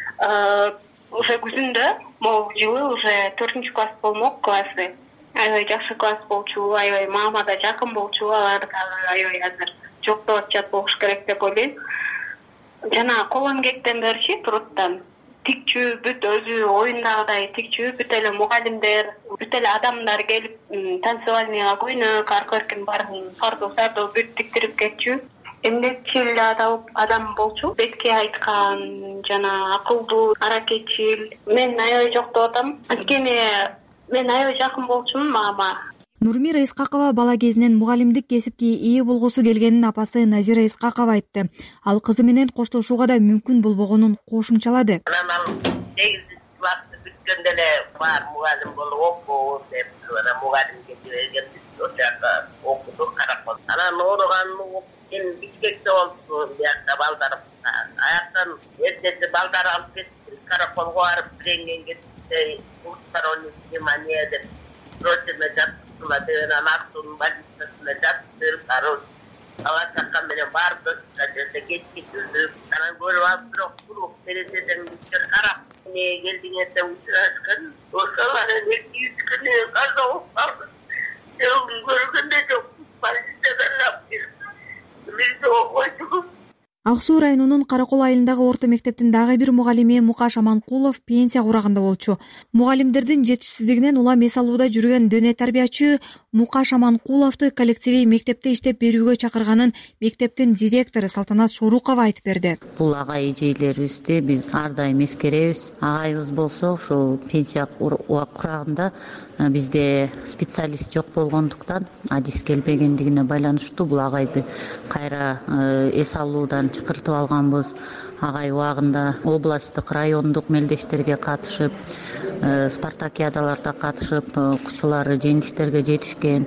уже күзүндө, могу жылы уже төртүнчү класс болмок классы. Аябай жакшы класс болчу, аябай мама да жакын болчу, алар дагы аябай азыр жоктоп атышат болуш керек деп ойлойм. Жана кол эмгектен берчи туруттан тикчүү, бүт өзү оюндагыдай тикчүү, бүт эле мугалимдер, бүт эле адамдар келип танцевальныйга көйнөк, арка эркин баарын фардо сардо бүт тиктирип кетчү. Эмгекчил адам болчу, бетке айткан, жана акылдуу, аракетчил. Мен аябай жоктоп атам. Анткени мен аябай жакын болчумун мага. Нурмира Искакова бала кезинен мугалимдик кесипке ээ болгусу келгенин апасы Назира Искакова айтты. Ал кызы менен коштошууга да мүмкүн болбогонун кошумчалады. Анан ал сегизинчи классты бүткөндө эле бар мугалим болуп окуу деп, анан мугалимге жиберген ошояка окуду каракол. Анан ооруганын мен Бишкекте болду, биякта балдар. Аяктан эртеси балдар алып кетип караколго барып киренген кетти. Усторонний внимание деп срочно жаткызылат, Актун больницасына жаткызып, ала чаккан менен барды, кадерде кеткизилип, анан көрүп алып бирок туруп терезеден ичкери карап, эмне келдиңер деп сурашкан. Ошолар эки үч күнү каза болуп калды. Жолун көргөндө жок, больницадан алып келип, бизди окуйду. Ак Суу районунун Каракол айылындагы орто мектептин дагы бир мугалими Мукаш Аманкулов пенсия курагында болчу. Мугалимдердин жетишсиздигинен улам эс алууда жүргөн дөне тарбиячы Мукаш Аманкуловду коллективи мектепте иштеп берүүгө чакырганын мектептин директору Салтанат Шорукова айтып берди. Бул агай эжейлерибизди биз ар дайым эскеребиз. Агайыбыз болсо ушул пенсия курагында бизде специалист жок болгондуктан, адис келбегендигине байланыштуу бул агайды кайра эс алуудан чакыртып алганбыз. Агай убагында областтык, райондук мелдештерге катышып, спартакиадаларда катышып, окуучулары жеңиштерге жетишкен,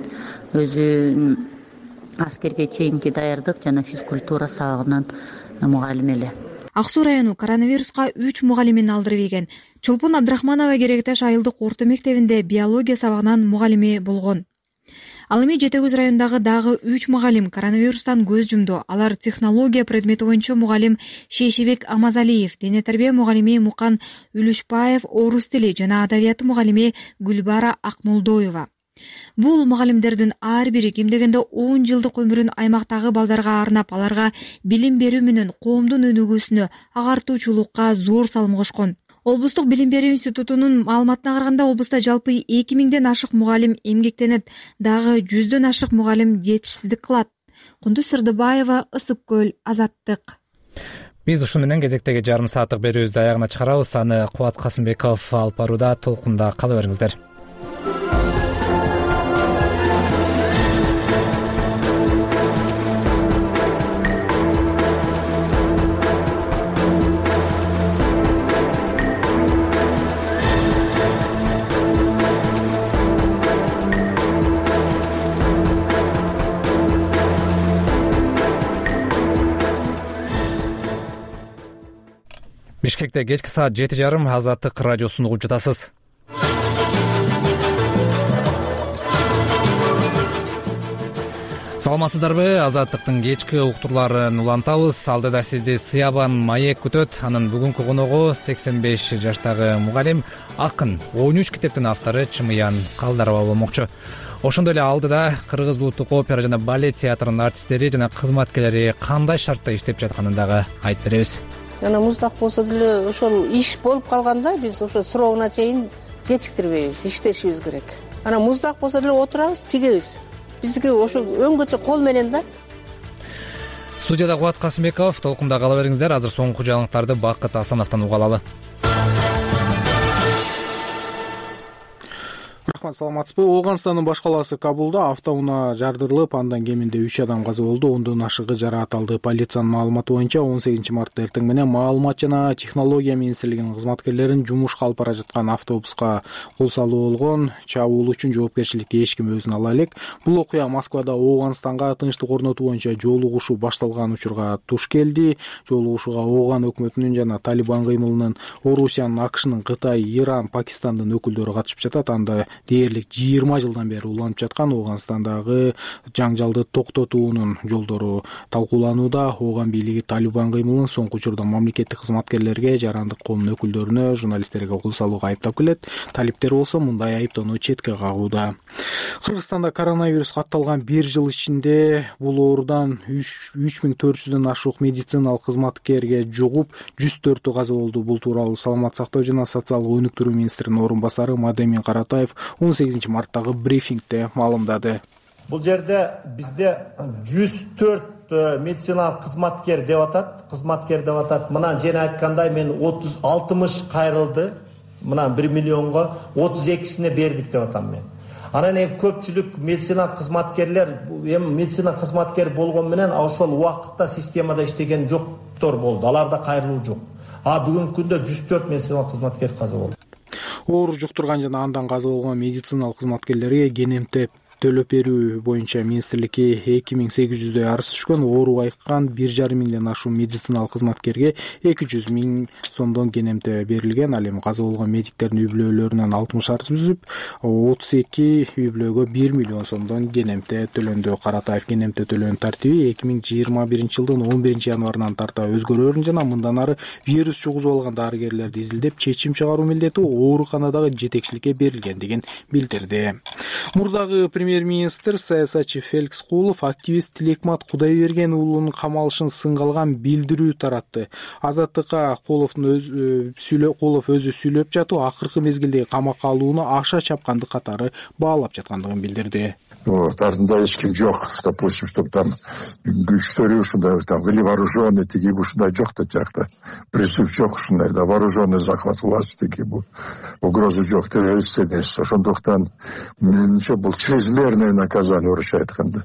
өзү аскерге чейинки даярдык жана физкультура сабагынан мугалим эле. Ак Суу району коронавируска үч мугалимин алдырып ийген. Чолпон Абдрахманова Керекташ айылдык орто мектебинде биология сабагынан мугалими болгон. Ал эми Жети Көз районундагы дагы үч мугалим коронавирустан көз жумду. Алар технология предмети боюнча мугалим Шейшебек Амазалиев, дене тарбия мугалими Мукан Үлүшбаев, орус тили жана адабияты мугалими Гүлбара Акмолдоева. Бул мугалимдердин ар бири кем дегенде он жылдык өмүрүн аймактагы балдарга арнап, аларга билим берүү менен коомдун өнүгүүсүнө, агартуучулукка зор салым кошкон. Облустук билим берүү институтунун маалыматына караганда, облуста жалпы эки миңден ашык мугалим эмгектенет, дагы жүздөн ашык мугалим жетишсиздик кылат. Кундуз Сырдыбаева, Ысык көл, Азаттык. Биз ушун менен кезектеги жарым сааттык берүүбүздү аягына чыгарабыз. Аны Кубат Касымбеков алып барууда, толкунда кала бериңиздер. Бишкекте кечки саат жети жарым Азаттык радиосун угуп жатасыз. Саламатсыздарбы? Азаттыктын кечки уктурларын улантабыз. Алдыда сизди Сыябан маек күтөт. Анын бүгүнкү коногу сексен беш жаштагы мугалим, акын, он үч китептин автору Чымыян Калдарова болмокчу. Ошондой эле алдыда Кыргыз улуттук опера жана балет театрынын артисттери жана кызматкерлери кандай шартта иштеп жатканын дагы айтып беребиз. Жана муздак болсо деле ошол иш болуп калганда биз ошо срогуна чейин кечиктирбейбиз, иштешибиз керек. Анан муздак болсо деле отурабыз, тигебиз. Биздики ошо өңгөчө кол менен да. Студияда Кубат Касымбеков, толкунда кала бериңиздер. Азыр соңку жаңылыктарды Бакыт Асановдон уга алалы. Рахмат, саламатсызбы? Ооганстандын баш калаасы Кабулда автоунаа жардырылып, андан кеминде үч адам каза болду, ондон ашыгы жараат алды. Полициянын маалыматы боюнча он сегизинчи мартта эртең менен маалымат жана технология министрлигинин кызматкерлерин жумушка алып бара жаткан автобуска кол салуу болгон. Чабуул үчүн жоопкерчиликти эч ким өзүнө ала элек. Бул окуя Москвада Ооганстанга тынчтык орнотуу боюнча жолугушуу башталган учурга туш келди. Жолугушууга Ооган өкмөтүнүн жана Талибан кыймылынын, Орусиянын, АКШнын, Кытай, Иран, Пакистандын өкүлдөрү катышып жатат. Анда дээрлик жыйырма жылдан бери уланып жаткан Ооганстандагы жаңжалды токтотуунун жолдору талкууланууда. Ооган бийлиги Талибан кыймылын соңку учурда мамлекеттик кызматкерлерге, жарандык коомдун өкүлдөрүнө, журналисттерге кол салууга айыптап келет. Талиптер болсо мындай айыптоону четке кагууда. Кыргызстанда коронавирус катталган бир жыл ичинде бул оорудан үч миң төрт жүздөн ашук медициналык кызматкерге жугуп, жүз төртү каза болду. Бул тууралуу Саламаттык сактоо жана социалдык өнүктүрүү министринин орун басары Мадемин Каратаев он сегизинчи марттагы брифингде маалымдады. Бул жерде бизде жүз төрт медициналык кызматкер деп атат, кызматкер деп атат. Мына жена айткандай мен отуз алтымыш кайрылды. Мына бир миллионго отуз экисине бердик деп атам мен. Анан эми көпчүлүк медицина кызматкерлер, эми медицина кызматкер болгон менен ошол убакытта системада иштеген жоктор болду. Аларда кайрылуу жок. А бүгүнкү күндө жүз төрт медицина кызматкер каза болду. Оору жуктурган жана андан каза болгон медициналык кызматкерлерге кенемтеп төлөп берүү боюнча министрликке эки миң сегиз жүздөй арыз түшкөн. Оору айыккан бир жарым миңден ашуун медициналык кызматкерге эки жүз миң сомдон кенемте берилген. Ал эми каза болгон медиктердин үй бүлөлөрүнөн алтымыш арыз түзүп, отуз эки үй бүлөгө бир миллион сомдон кенемте төлөндү. Каратаев кенемте төлөөнүн тартиби эки миң жыйырма биринчи жылдын он биринчи январынан тарта өзгөрөөрүн жана мындан ары вирус жугузуп алган дарыгерлерди изилдеп чечим чыгаруу милдети ооруканадагы жетекчиликке берилгендигин билдирди. Мурдагы премьер-министр саясатчы Феликс Куулов активист Тилекмат Кудайберген уулунун камалышын сынга алган билдирүү таратты. Азаттыкка Кууловдун өзү сүйлөп, Куулов өзү сүйлөп жатып, акыркы мезгилдеги камакка алууну аша чапкандык катары баалап жаткандыгын билдирди. Вот, артында эч ким жок, допустим, чтобы там күчтөрү ушундай там или вооруженный тиги ушундай жок да жакта. Призыв жок ушундай да вооруженный захват власти тиги бул. Угроза жок, террорист эмес. Ошондуктан менимче бул чрезмерное наказание урушай айтканда.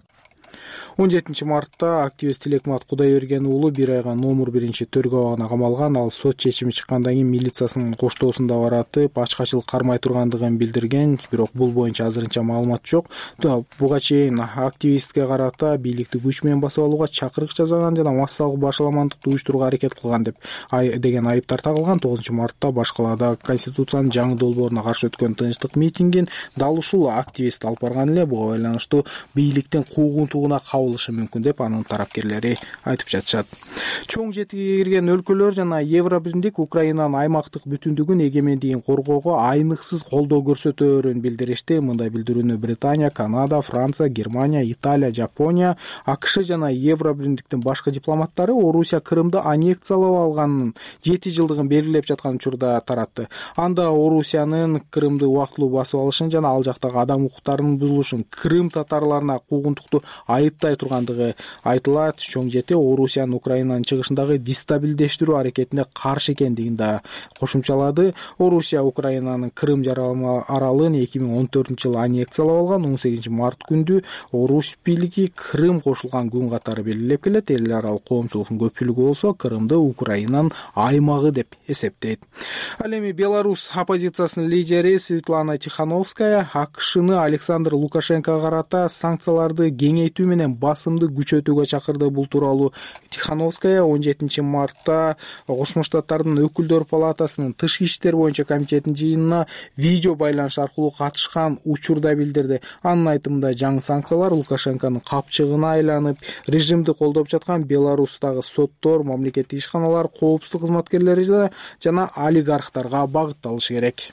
он жетинчи мартта активист Тилекмат Кудайберген уулу бир айга номер биринчи төргө абагына камалган. Ал сот чечими чыккандан кийин милициясынын коштоосунда баратып, ачкачылык кармай тургандыгын билдирген. Бирок бул боюнча азырынча маалымат жок. Буга чейин активистке карата бийликти күч менен басып алууга чакырык жасаган жана массалык башаламандыкты уюштурууга аракет кылган деп деген айыптар тагылган. тогузунчу мартта баш калаада Конституциянын жаңы долбооруна каршы өткөн тынчтык митингин дал ушул активист алып барган эле. Буга байланыштуу бийликтин куугунтугуна болушу мүмкүн деп анын тарапкерлери айтып жатышат. Чоң жетиге кирген өлкөлөр жана Евробиримдик Украинанын аймактык бүтүндүгүн, эгемендигин коргоого айныксыз колдоо көрсөтөөрүн билдиришти. Мындай билдирүүнү Британия, Канада, Франция, Германия, Италия, Жапония, АКШ жана Евробиримдиктин башка дипломаттары Орусия Крымды аннексиялап алганын жети жылдыгын белгилеп жаткан учурда таратты. Анда Орусиянын Крымды убактылуу басып алышын жана ал жактагы адам укуктарынын бузулушун, Крым татарларына куугунтукту айыптай тургандыгы айтылат. Чоң жети Орусиянын Украинанын чыгышындагы дестабилдештирүү аракетине каршы экендигин да кошумчалады. Орусия Украинанын Крым жаралма аралын эки миң он төртүнчү жылы аннексиялап алган. он сегизинчи март күндү Орус бийлиги Крым кошулган күн катары белгилеп келет. Эл аралык коомчулуктун көпчүлүгү болсо Крымды Украинанын аймагы деп эсептейт. Ал эми Беларусь оппозициясынын лидери Светлана Тихановская АКШны Александр Лукашенкого карата санкцияларды кеңейтүү менен басымды күчөтүүгө чакырды. Бул тууралуу Тихановская он жетинчи мартта Кошмо Штаттардын өкүлдөр палатасынын тышкы иштер боюнча комитетинин жыйынына видео байланыш аркылуу катышкан учурда билдирди. Анын айтымында жаңы санкциялар Лукашенконун капчыгына айланып, режимди колдоп жаткан Беларустагы соттор, мамлекеттик ишканалар, коопсуздук кызматкерлери жана олигархтарга багытталышы керек.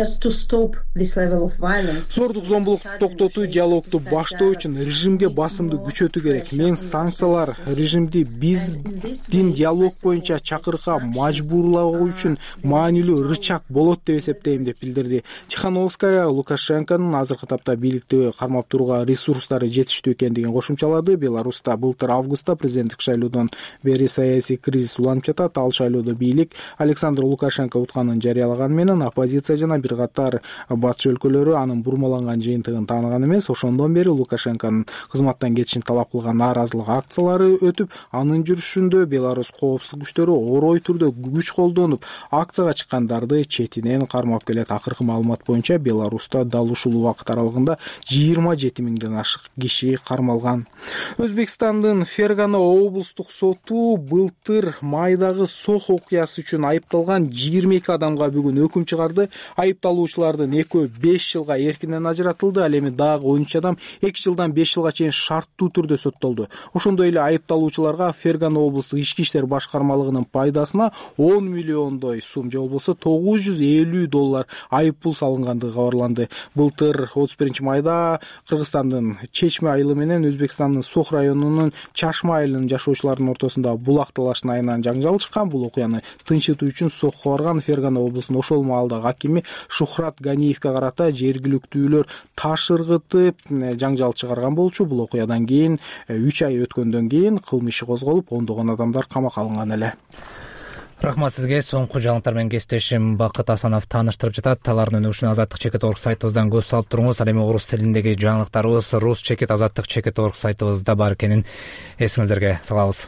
Зордук зомбулукту токтотуу, диалогду баштоо үчүн режимге басымды күчөтүү керек. Мен санкциялар режимди биздин диалог боюнча чакырыкка мажбурлоо үчүн маанилүү рычаг болот деп эсептейм, деп билдирди. Тихановская Лукашенконун азыркы тапта бийликти кармап турууга ресурстары жетиштүү экендигин кошумчалады. Беларуста былтыр августта президенттик шайлоодон бери саясий кризис уланып жатат. Ал шайлоодо бийлик Александр Лукашенко утканын жарыялаганы менен оппозиция жана бир катар батыш өлкөлөрү анын бурмаланган жыйынтыгын тааныган эмес. Ошондон бери Лукашенконун кызматтан кетишин талап кылган нааразылык акциялары өтүп, анын жүрүшүндө Беларусь коопсуздук күчтөрү орой түрдө күч колдонуп, акцияга чыккандарды четинен кармап келет. Акыркы маалымат боюнча Беларуста дал ушул убакыт аралыгында жыйырма жети миңден ашык киши кармалган. Өзбекстандын Фергана облустук соту былтыр майдагы сох окуясы үчүн айыпталган жыйырма эки адамга бүгүн өкүм чыгарды. Айыпталуучулардын экөө беш жылга эркинен ажыратылды. Ал эми дагы он үч адам эки жылдан беш жылга чейин шарттуу түрдө соттолду. Ошондой эле айыпталуучуларга Фергана облустук ички иштер башкармалыгынын пайдасына он миллиондой сум же болбосо тогуз жүз элүү доллар айып пул салынгандыгы кабарланды. Былтыр отуз биринчи майда Кыргызстандын Чечме айылы менен Өзбекстандын Сох районунун Чашма айылынын жашоочуларынын ортосунда булак талашына айынан жаңжал чыккан. Бул окуяны тынчытуу үчүн Сохко барган Фергана облусунун ошол маалдагы акими Шухрат Ганиевке карата жергиликтүүлөр таш ыргытып жаңжал чыгарган болчу. Бул окуядан кийин үч ай өткөндөн кийин кылмыш иши козголуп, ондогон адамдар камакка алынган эле. Рахмат сизге. Соңку жаңылыктар менен кесиптешим Бакыт Асанов тааныштырып жатат. Алардын өнүгүшүнө азаттык чекит орг сайтыбыздан көз салып туруңуз. Ал эми орус тилиндеги жаңылыктарыбыз рус чекит азаттык чекит орг сайтыбызда бар экенин эсиңиздерге салабыз.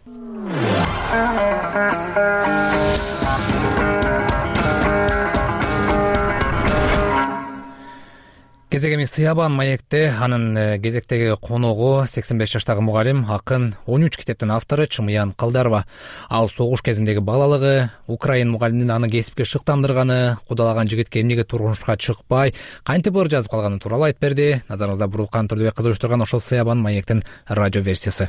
Кезегеми Сыябан маекте анын кезектеги коногу сексен беш жаштагы мугалим, акын, он үч китептин автору Чымыян Калдарова. Ал согуш кезиндеги балалыгы, Украин мугалимдин аны кесипке шыктандырганы, кудалаган жигитке эмнеге турмушка чыкпай, кантип ыр жазып калганы тууралуу айтып берди. Назарыңызда бурулкан түрдө кызыктырган ошол Сыябан маектин радио версиясы.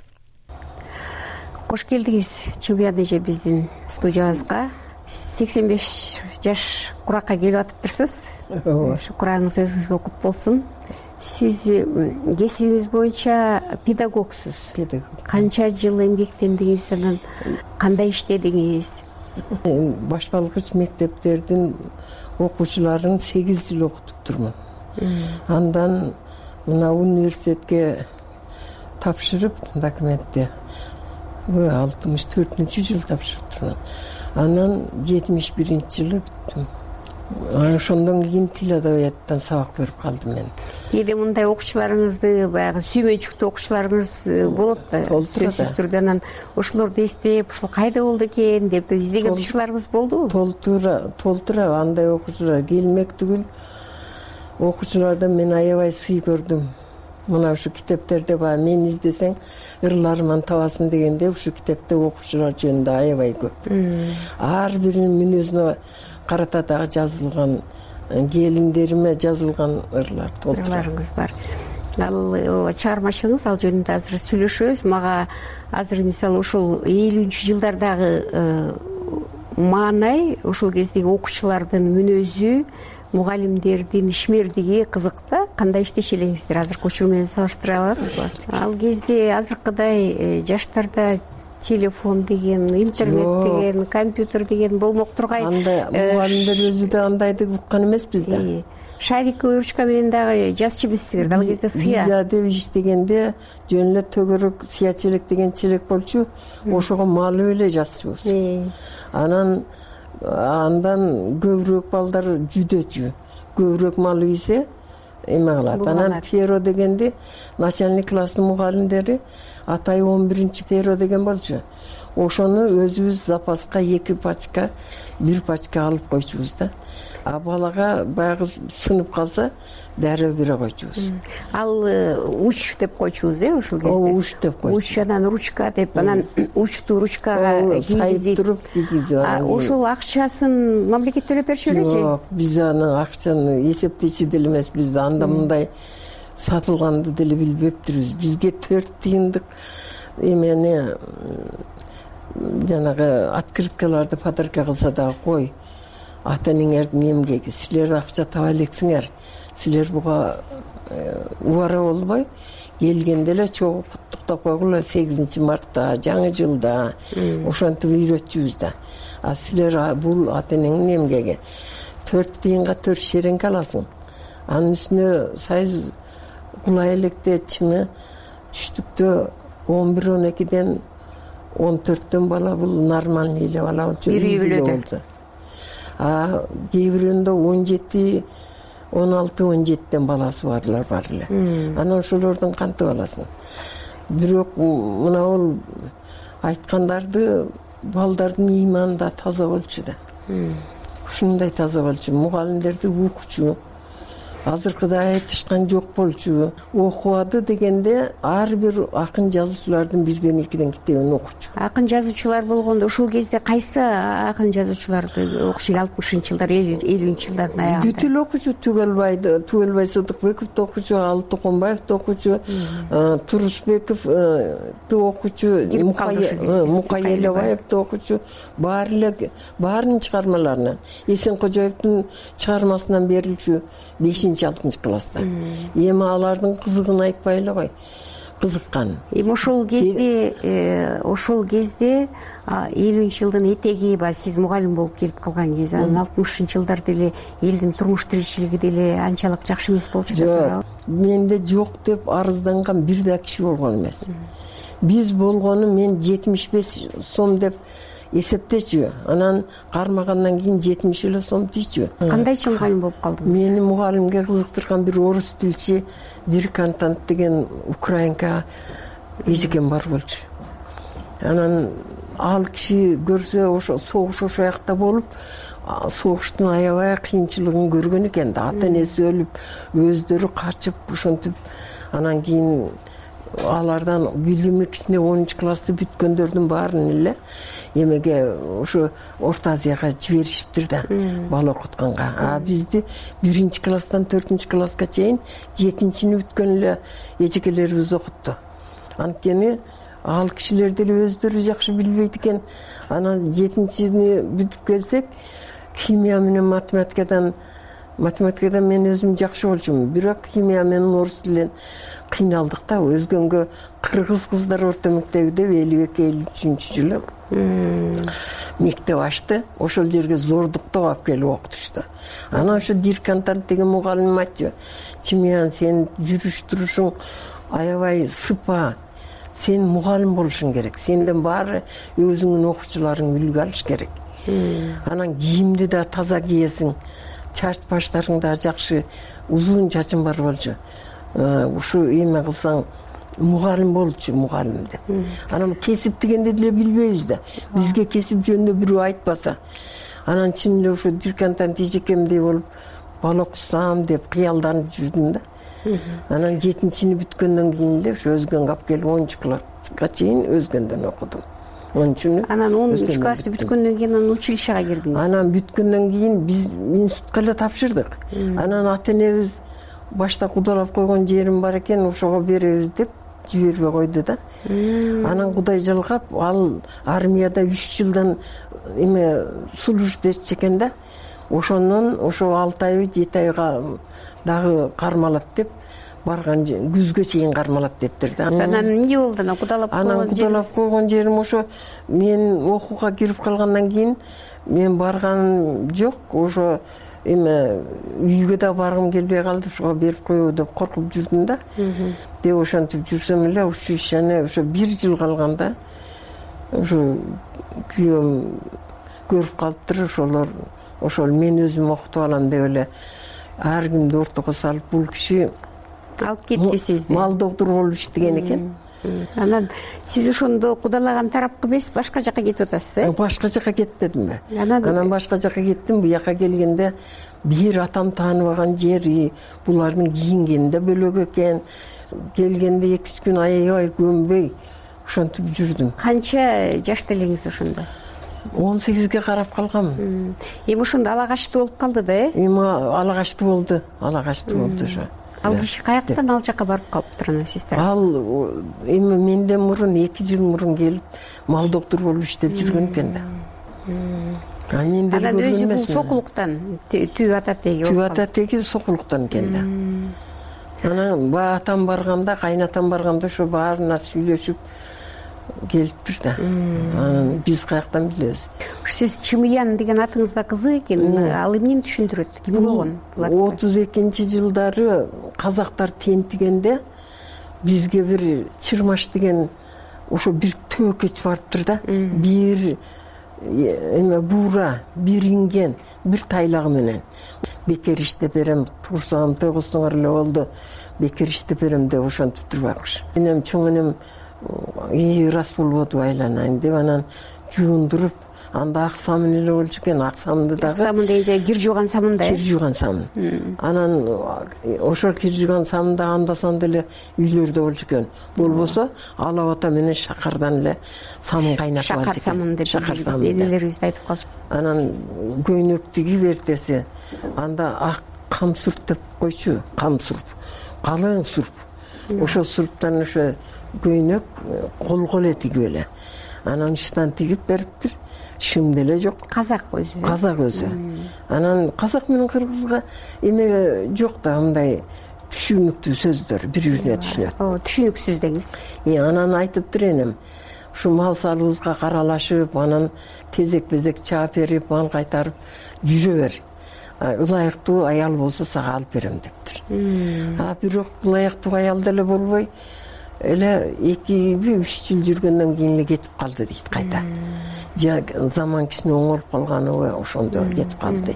Кош келдиңиз Чымыян эже биздин студиябызга. сексен беш жаш куракка келип атыптырсыз. Ошо курагыңыз өзүңүзгө кут болсун. Сиз кесибиңиз боюнча педагогсуз. Канча жыл эмгектендиңиз, анан кандай иштедиңиз? Башталгыч мектептердин окуучуларын сегиз жыл окутуптурмун. Андан мына университетке тапшырып документти алтымыш төртүнчү жыл тапшырыптырмын. Анан жетимиш биринчи жылы бүттүм. Ошондон кийин педагогияттан сабак берип калдым мен. Кээде мындай окуучуларыңызды, баягы сүймөнчүктүү окуучуларыңыз болот да, сөзсүз түрдө. Анан ошолорду эстеп, ушул кайда болду экен деп издеген учурларыңыз болдубу? Толтура, толтура андай окуучулар келмек түгүл. Окуучулардан мен аябай сый көрдүм. Мына ушу китептерде бар, мен издесең ырларыман табасың дегенде ушу китепте окуучулар жөнүндө аябай көп. Ар биринин мүнөзүнө карата дагы жазылган, келиндериме жазылган ырлар, толтурларыңыз бар. Ал чыгармачыңыз, ал жөнүндө азыр сүйлөшөбүз. Мага азыр мисалы ошол элүүнчү жылдардагы маанай, ошол кездеги окуучулардын мүнөзү, мугалимдердин ишмердиги кызык да. Кандай иштеши элеңиздер азыркы учур менен салыштыра аласызбы? Ал кезде азыркыдай жаштарда телефон деген, интернет деген, компьютер деген болмок тургай. Андай мугалимдер өзү да андайды уккан эмеспиз да. Шариковый ручка менен дагы жазчу эмессиздер. Ал кезде сыя. Виза деп иштегенде жөн эле төгөрөк сыя челек деген челек болчу. Ошого малып эле жазчубуз. Анан андан көбүрөөк балдар жүдөчү. Көбүрөөк малып ийсе эме кылат. Анан перо дегенде начальник класстын мугалимдери атай он биринчи перо деген болчу. ошону өзүбүз запаска эки пачка бир пачка алып койчубуз да. А балага баягы сынып калса дароо бере койчубуз. Ал уч деп койчубуз э ошол кезде. Ооба, уч деп койчубуз. Уч анан ручка деп анан учту ручкага кийгизип туруп кийгизип. Ошол акчасын мамлекет төлөп берчү белечи? Жок, биз аны акчаны эсептечи деле эмес, биз анда мындай сатылганды деле билбептирбиз. Бизге төрт тыйындык эмени жанагы открыткаларды подарка кылса дагы кой. Ата энеңердин эмгеги, силер акча таба элексиңер. Силер буга убара болбой келгенде эле чогуу куттуктап койгула сегизинчи мартта, жаңы жылда. Ошентип үйрөтчүбүз да. А силер бул ата энеңдин эмгеги. төрт тыйынга төрт шереңке аласың. Анын үстүнө сайыз кулай электе чими түштүктө он бир он экиден он төрттөн бала бул нормальный эле бала болчу. Бир үй бүлөдө. А кээ бирөөндө он жети он алты он жетиден баласы барлар бар эле. Анан ошолордун кантип аласың? Бирок мына бул айткандарды балдардын ыйманы да таза болчу да. Ушундай таза болчу. Мугалимдерди укчу. Азыркыда айтышкан жок болчу. Окубады дегенде ар бир акын жазуучулардын бирден экиден китебин окучу. Акын жазуучулар болгондо ошол кезде кайсы акын жазуучуларды окуш алтымышынчы жылдар элүүнчү жылдардын аягында? Бүт эле окучу. Түгөлбайды, Түгөлбай Сыдыкбековду окучу, Алы Токонбаевду окучу, Турусбековду окучу, Мукай Элебаевду окучу. Баары эле баарынын чыгармаларынан. Эсенкожоевдун чыгармасынан берилчү бешинчи алтынчы класста. Эми алардын кызыгын айтпай эле кой. Кызыккан. Эми ошол кезде ошол кезде элүүнчү жылдын этеги баягы сиз мугалим болуп келип калган кез, анан алтымышынчы жылдар деле элдин турмуш тиричилиги деле анчалык жакшы эмес болчу да. Менде жок деп арызданган бир да киши болгон эмес. Биз болгону мен жетимиш беш сом деп эсептечү. Анан кармагандан кийин жетимиш эле сом тийчү. Кандайчы мугалим болуп калдыңыз? Мени мугалимге кызыктырган бир орус тилчи, бир кантант деген украинка эжекен бар болчу. Анан ал киши көрсө ошо согуш ошо жакта болуп, согуштун аябай кыйынчылыгын көргөн экен да. Ата энеси өлүп, өздөрү качып ошентип анан кийин алардан билими кичине онунчу классты бүткөндөрдүн баарын эле эмеге ошо Орто Азияга жиберишиптир да, бала окутканга. А бизди биринчи класстан төртүнчү класска чейин жетинчини бүткөн эле эжекелерибиз окутту. Анткени ал кишилер деле өздөрү жакшы билбейт экен. Анан жетинчини бүтүп келсек, химия менен математикадан математикадан мен өзүм жакшы болчумун. Бирок химия менен орус тилинен кыйналдык да. Өзгөнгө кыргыз кыздар орто мектебинде элүү эки элүү үчүнчү жылы мектеп ачты. Ошол жерге зордуктап алып келип окутушту. Анан ошо Диркантант деген мугалим айтчу: "Чимиян, сен жүрүш турушуң аябай сыпа. Сен мугалим болушуң керек. Сенден баары өзүңдүн окуучуларың үлгү алыш керек. Анан кийимди да таза кийесиң. Чач баштарың да жакшы, узун чачың бар болчу. Ушу эме кылсаң мугалим болчу, мугалим" деп. Анан кесип дегенде деле билбейбиз да. Бизге кесип жөнүндө бирөө айтпаса. Анан чын эле ошо Диркантант эжекемдей болуп бала окусам деп кыялданып жүрдүм да. Анан жетинчини бүткөндөн кийин эле ошо Өзгөнгө алып келип онунчу класска чейин Өзгөндөн окудум. онунчуну. Анан онунчу классты бүткөндөн кийин анан училищага кирдиңиз. Анан бүткөндөн кийин биз институтка эле тапшырдык. Анан ата энебиз башта кудалап койгон жерим бар экен, ошого беребиз деп жибербей койду да. Анан Кудай жалгап, ал армияда үч жылдан эме служба этчү экен да. Ошондон ошо алты ай жети айга дагы кармалат деп барган, күзгө чейин кармалат дептир да. Анан эмне болду? Анан кудалап койгон Анан кудалап койгон жерим ошо мен окууга кирип калгандан кийин мен барган жок. Ошо эме үйгө да баргым келбей калды, ошого берип коебу деп коркуп жүрдүм да. Деп ошентип жүрсөм эле училищени ошо бир жыл калганда ошо күйөөм көрүп калыптыр. Ошолор ошол мен өзүм окутуп алам деп эле ар кимди ортого салып, бул киши алып кетти сизди. Мал доктуру болуп иштеген экен. Анан сиз ошондо кудалаган тарапкы эмес, башка жака кетип атасыз э? Башка жака кетпедимби? Анан башка жака кеттим. Буяка келгенде бир атам тааныбаган жери, булардын кийингени да бөлөк экен. Келгенде эки үч күн аябай көнбөй ошентип жүрдүм. Канча жашта элеңиз ошондо? он сегизге карап калгам. Эми ошондо ала качтуу болуп калды да э? Эми ала качтуу болду. Ала качтуу болду ошо. Ал киши каяктан ал жака барып калыптыр анан сиздер? Ал эми менден мурун эки жыл мурун келип мал доктуру болуп иштеп жүргөн экен да. Анан өзү бул сокулуктан, түбү ата теги болуп калды. Түбү ата теги сокулуктан экен да. Анан баягы атам барганда, кайнатам барганда ошо баарына сүйлөшүп келиптир да. Анан биз каяктан билебиз. Сиз Чымыян деген атыңызда кызык экен. Ал эмнени түшүндүрөт? Ким болгон? отуз экинчи жылдары казактар тентигенде бизге бир Чырмаш деген ошо бир төөкөч барыптыр да. Бир эме буура, бир инген, бир тайлагы менен. Бекер иштеп берем, турсам тойгустуңар эле болду. Бекер иштеп берем деп ошентип турбакчы. Менен чоң энем ии рас болбоду айланайын деп анан жуундуруп, анда ак самын эле болчу экен. Ак самынды дагы. Ак самын дегенде кир жууган самын да э? Кир жууган самын. Анан ошол кир жууган самында анда санда эле үйлөрдө болчу экен. Болбосо Алап ата менен шакардан эле самын кайнатып алчу экен. Шакар самын деп биз энелерибиз айтып калчу. Анан көйнөктү кийип эртеси анда ак кам сурп деп койчу, кам сурп. Калың сурп. Ошол сурптан ошо көйнөк колго эле тигип эле. Анан ичтан тигип бериптир. Шым деле жок. Казак өзү. Казак өзү. Анан казак менен кыргызга эме жок да, мындай түшүнүктүү сөздөр бири-бирине түшүнөт. О, түшүнүксүз деңиз. Анан айтыптыр энем. Ушу мал салыбызга каралашып, анан кезек-безек чаап берип, мал кайтарып жүрө бер. Ылайыктуу аял болсо сага алып берем дептир. А бирок ылайыктуу аял деле болбой эле эки үч жыл жүргөндөн кийин эле кетип калды дейт кайта. Жа заман кичине оңолуп калганыбы ошондо кетип калды.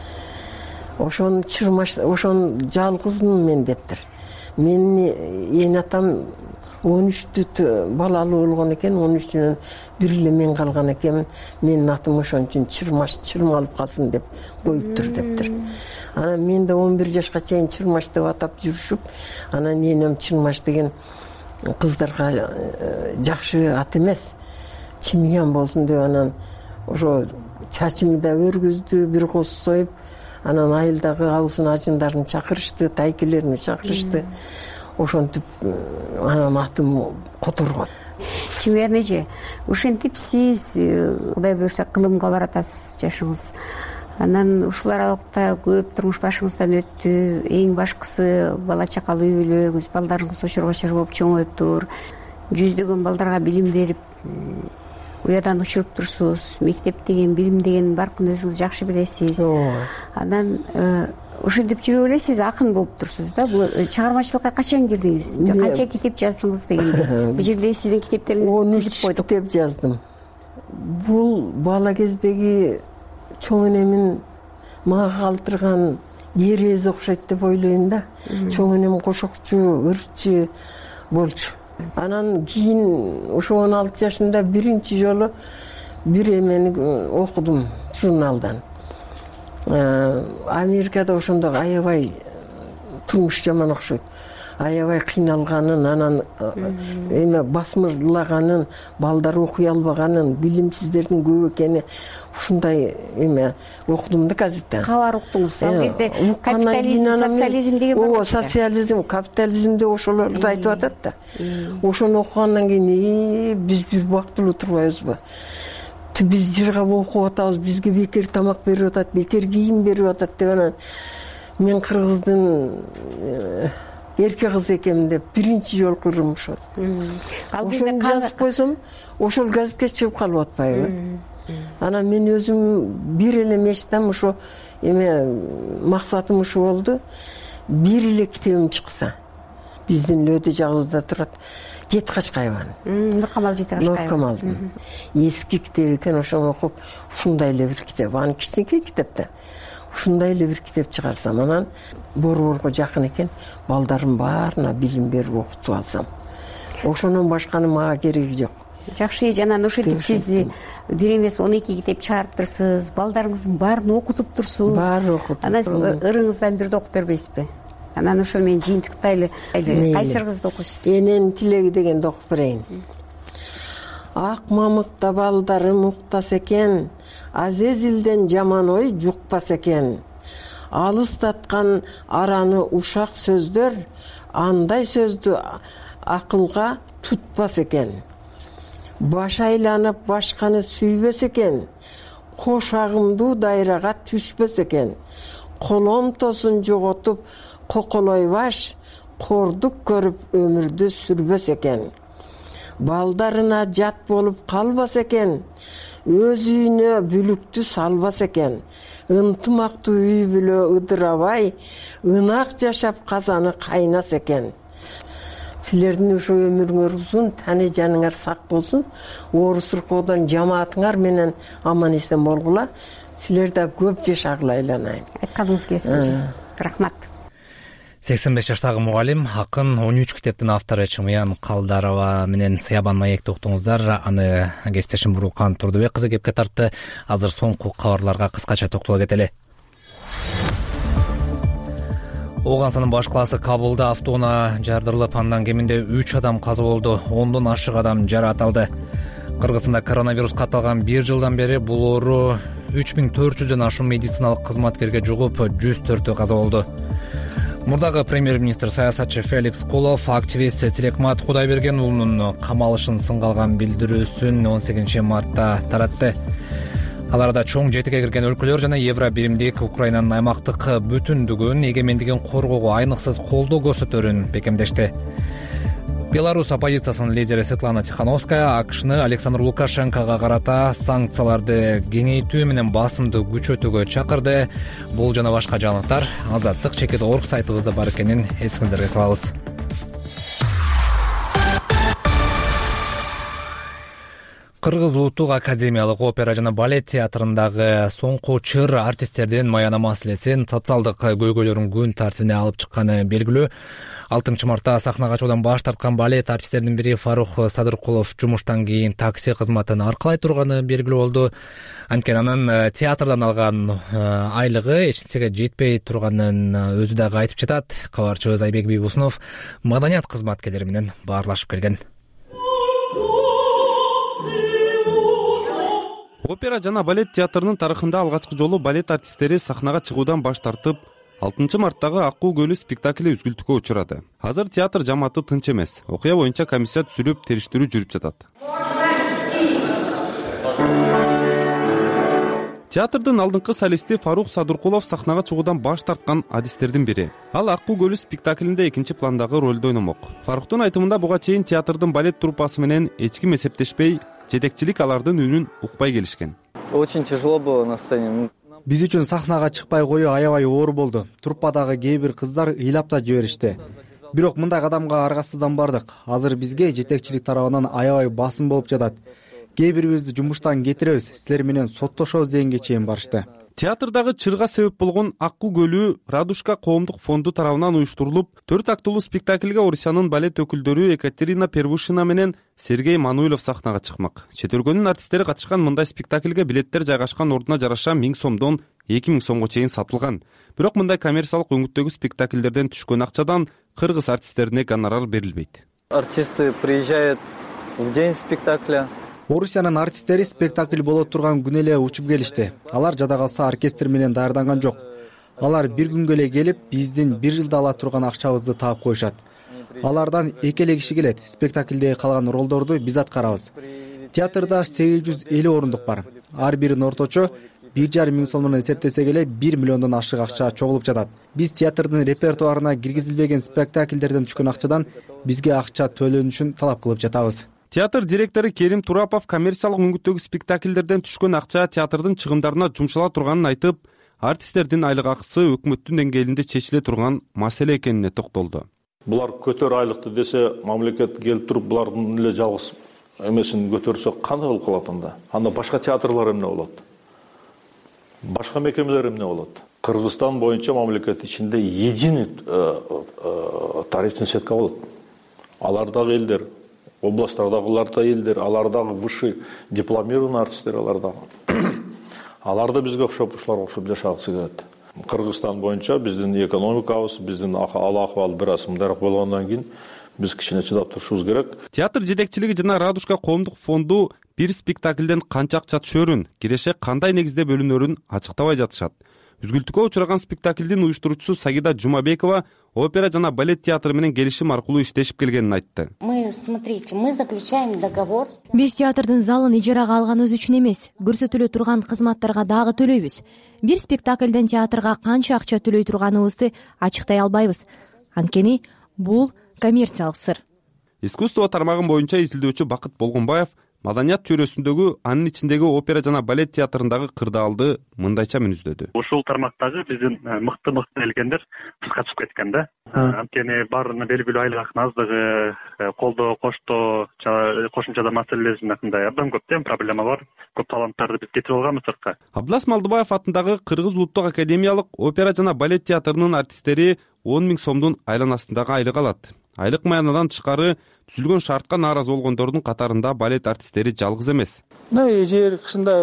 Ошон Чырмаш, ошон жалгызмын мен дептир. Менин эне атам он үчтү балалуу болгон экен, он үчүнөн бир эле мен калган экенмин. Менин атым ошон үчүн Чырмаш, чырмалып калсын деп коюптур дептир. Анан мен да он бир жашка чейин Чырмаш деп атап жүрүшүп, анан энем Чырмаш деген кыздарга жакшы ат эмес, Чымыян болсун деп анан ошо чачымды да өргүздү, бир коз союп, анан айылдагы абысын ажындарын чакырышты, тайкелерин чакырышты. Ошентип анан атым которгон. Чымыян эже, ошентип сиз Кудай буйрса кылымга баратасыз жашыңыз. Анан ушул аралыкта көп турмуш башыңыздан өттү. Эң башкысы бала чакалуу үй бүлөгүз, балдарыңыз очор бачар болуп чоңоюптур. Жүздөгөн балдарга билим берип, уядан учуруп турсуз. Мектеп деген, билим деген баркын өзүңүз жакшы билесиз. Анан ошентип жүрүп эле сиз акын болуп турсуз да. Бул чыгармачылыкка качан кирдиңиз? Канча китеп жаздыңыз дегенде? Бул жерде сиздин китептериңизди тизип койдук. Китеп жаздым. Бул бала кездеги чоң энемин мага калтырган керези окшойт деп ойлойм да. Чоң энем кошокчу, ырчы болчу. Анан кийин ошо он алты жашымда биринчи жолу бир эмени окудум журналдан. Америкада ошондо аябай турмуш жаман окшойт. Аябай кыйналганын, анан эме басмырлаганын, балдар окуй албаганын, билимсиздердин көп экени ушундай эме окудум да газеттен. Кабар уктуңуз. Ал кезде капитализм, социализм деген бар. О, социализм, капитализм деп ошолорду айтып атат да. Ошону окугандан кийин биз бир бактылуу турбайбызбы? Биз жыргап окуп атабыз, бизге бекер тамак берип атат, бекер кийим берип атат деп анан мен кыргыздын эрке кыз экенмин деп биринчи жолу көрдүм ошол. Ал кезде жазып койсом, ошол газетке чыгып калып атпайбы? Анан мен өзүм бир эле мечтам ошо эме максатым ошо болду. Бир эле китебим чыкса. Биздин өтө жагыбызда турат. Жеткачкай айбан. Нуркамал Жеткачкай. Нуркамал. Эски китеп экен, ошону окуп, ушундай эле бир китеп, аны кичинекей китеп да. Ушундай эле бир китеп чыгарсам, анан борборго жакын экен, балдарым баарына билим берип окутуп алсам. ошонун башканы мага кереги жок. Жакшы, жанагы ошентип сиз бир эмес он эки китеп чыгарыптырсыз, балдарыңыздын баарын окутуп турсуз. Баары окутуп. Анан ырыңыздан бирди окуп бербейсизби? Анан ошол менен жыйынтыктайлы кайсыр кызды окуйсуз? Эненин тилеги дегенди окуп берейин. Ак мамыкта балдарым уктаса экен, Азезилден жаман ой жукпаса экен. Алыстаткан араны ушак сөздөр, андай сөздү акылга тутпас экен. Баш айланып башканы сүйбөс экен, кош агымдуу дайрага түшпөс экен. Коломтосун жоготуп коколой баш, кордук көрүп өмүрдү сүрбөс экен. Балдарына жат болуп калбас экен, өз үйүнө бүлүктү салбас экен. Ынтымактуу үй бүлө ыдырабай, ынак жашап казаны кайнас экен. Силердин ошо өмүрүңөр узун, таны жаныңар сак болсун. Орус Рукоодон жамаатыңар менен аман эсен болгула. Силер да көп жашагыла айланайын. Айтканыңыз келсин. Рахмат. сексен беш жаштагы мугалим, акын, он үч китептин автору Чымыян Калдарова менен Сыябан маекти уктуңуздар. Аны кесиптешим Бурулкан Турдубек кызы кепке тартты. Азыр соңку кабарларга кыскача токтоло кетели. Оогансынын баш калаасы Кабулда автоунаа жардырылып, андан кеминде үч адам каза болду, ондон ашык адам жаракат алды. Кыргызстанда коронавируска катталган бир жылдан бери бул оору үч миң төрт жүздөн ашуун медициналык кызматкерге жугуп, жүз төртөө каза болду. Мурдагы премьер-министр саясатчы Феликс Кулов активист Тилекмат Кудайберген уулунун камалышын сынга алган билдирүүсүн он сегизинчи мартта таратты. Аларда чоң жетиге кирген өлкөлөр жана Евробиримдик Украинанын аймактык бүтүндүгүн, эгемендигин коргоого айныксыз колдоо көрсөтөрүн бекемдешти. Беларусь оппозициясынын лидери Светлана Тихановская АКШны Александр Лукашенкого карата санкцияларды кеңейтүү менен басымды күчөтүүгө чакырды. Бул жана башка жаңылыктар азаттык чекит орг сайтыбызда бар экенин эсиңиздерге салабыз. Кыргыз улуттук академиялык опера жана балет театрындагы соңку чыр артисттердин маяна маселесин социалдык көйгөйлөрүн күн тартибине алып чыкканы белгилүү. алтынчы мартта сахнага чыгуудан баш тарткан балет артисттеринин бири Фарух Садыркулов жумуштан кийин такси кызматын аркылай турганы белгилүү болду. Анткени анын театрдан алган айлыгы эч нерсеге жетпей турганын өзү дагы айтып жатат. Кабарчыбыз Айбек Бийбусунов маданият кызматкерлери менен баарлашып келген. Опера жана балет театрынын тарыхында алгачкы жолу балет артисттери сахнага чыгуудан баш тартып, алтынчы марттагы Аккуу көлү спектакли үзгүлтүккө учурады. Азыр театр жамааты тынч эмес. Окуя боюнча комиссия түзүлүп, териштирүү жүрүп жатат. Театрдын алдыңкы солисти Фарух Садыркулов сахнага чыгуудан баш тарткан адистердин бири. Ал Аккуу көлү спектаклинде экинчи пландагы ролду ойномок. Фаруктун айтымында буга чейин театрдын балет труппасы менен эч ким эсептешпей, жетекчилик алардын үнүн укпай келишкен. Очень тяжело было на сцене. Биз үчүн сахнага чыкпай коюу аябай оор болду. Труппадагы кээ бир кыздар ыйлап да жиберишти. Бирок мындай кадамга аргасыздан бардык. Азыр бизге жетекчилик тарабынан аябай басым болуп жатат. Кээ бирибизди жумуштан кетиребиз, силер менен соттошобуз дегенге чейин барышты. Театрдагы чырга себеп болгон Аккуу көлү Радушка коомдук фонду тарабынан уюштурулуп, төрт актылуу спектакльге Орусиянын балет өкүлдөрү Екатерина Первушина менен Сергей Мануилов сахнага чыкмак. Чет өлкөнүн артисттери катышкан мындай спектакльге билеттер жайгашкан ордуна жараша миң сомдон эки миң сомго чейин сатылган. Бирок мындай коммерциялык өңүттөгү спектакльдерден түшкөн акчадан кыргыз артисттерине гонорар берилбейт. Артисты приезжают в день спектакля. Орусиянын артисттери спектакль боло турган күнү эле учуп келишти. Алар жада калса оркестр менен даярданган жок. Алар бир күнгө эле келип, биздин бир жылда ала турган акчабызды таап коюшат. Алардан эки эле киши келет. Спектакльдеги калган ролдорду биз аткарабыз. Театрда сегиз жүз элүү орундук бар. Ар бирин орточо бир жарым миң сомдон эсептесек эле бир миллиондон ашык акча чогулуп жатат. Биз театрдын репертуарына киргизилбеген спектакльдерден түшкөн акчадан бизге акча төлөнүшүн талап кылып жатабыз. Театр директору Керим Турапов коммерциялык өңүттөгү спектакльдерден түшкөн акча театрдын чыгымдарына жумшала турганын айтып, артисттердин айлык акысы өкмөттүн деңгээлинде чечиле турган маселе экенине токтолду. Булар көтөр айлыкты десе, мамлекет келип туруп булардын эле жалгыз эмесин көтөрсө кандай болуп калат анда? Анда башка театрлар эмне болот? Башка мекемелер эмне болот? Кыргызстан боюнча мамлекет ичинде единый тарифтин сетка болот. Алар дагы элдер областтардагылар да элдер, алар дагы высший дипломированный артисттер, алар дагы. Алар да бизге окшоп, ушуларга окшоп жашагысы келет. Кыргызстан боюнча биздин экономикабыз, биздин ал акыбал бир аз мындайраак болгондон кийин биз кичине чыдап турушубуз керек. Театр жетекчилиги жана Радужка коомдук фонду бир спектаклден канча акча түшөрүн, киреше кандай негизде бөлүнөрүн ачыктабай жатышат. Үзгүлтүккө учураган спектаклдин уюштуруучусу Сагида Жумабекова опера жана балет театры менен келишим аркылуу иштешип келгенин айтты. Мы, смотрите, мы заключаем договор. Биз театрдын залын ижарага алганыбыз үчүн эмес, көрсөтүлө турган кызматтарга дагы төлөйбүз. Бир спектаклден театрга канча акча төлөй турганыбызды ачыктай албайбыз. Анткени бул коммерциялык сыр. Искусство тармагы боюнча изилдөөчү Бакыт Болгонбаев маданият чөйрөсүндөгү, анын ичиндеги опера жана балет театрындагы кырдаалды мындайча мүнөздөдү. Ушул тармактагы биздин мыкты мыкты элгендер качып кеткен да. Анткени баарына белгилүү айлыктын аздыгы, колдоо, коштоо, кошумчада маселелер мындай абдан көп да проблема бар. Көп таланттарды биз кетирип алганбыз сыртка. Абдылас Малдыбаев атындагы Кыргыз улуттук академиялык опера жана балет театрынын артисттери он миң сомдун айланасындагы айлык алат. Айлык маянадан тышкары түзүлгөн шартка нааразы болгондордун катарында балет артисттери жалгыз эмес. Мына эжер кышында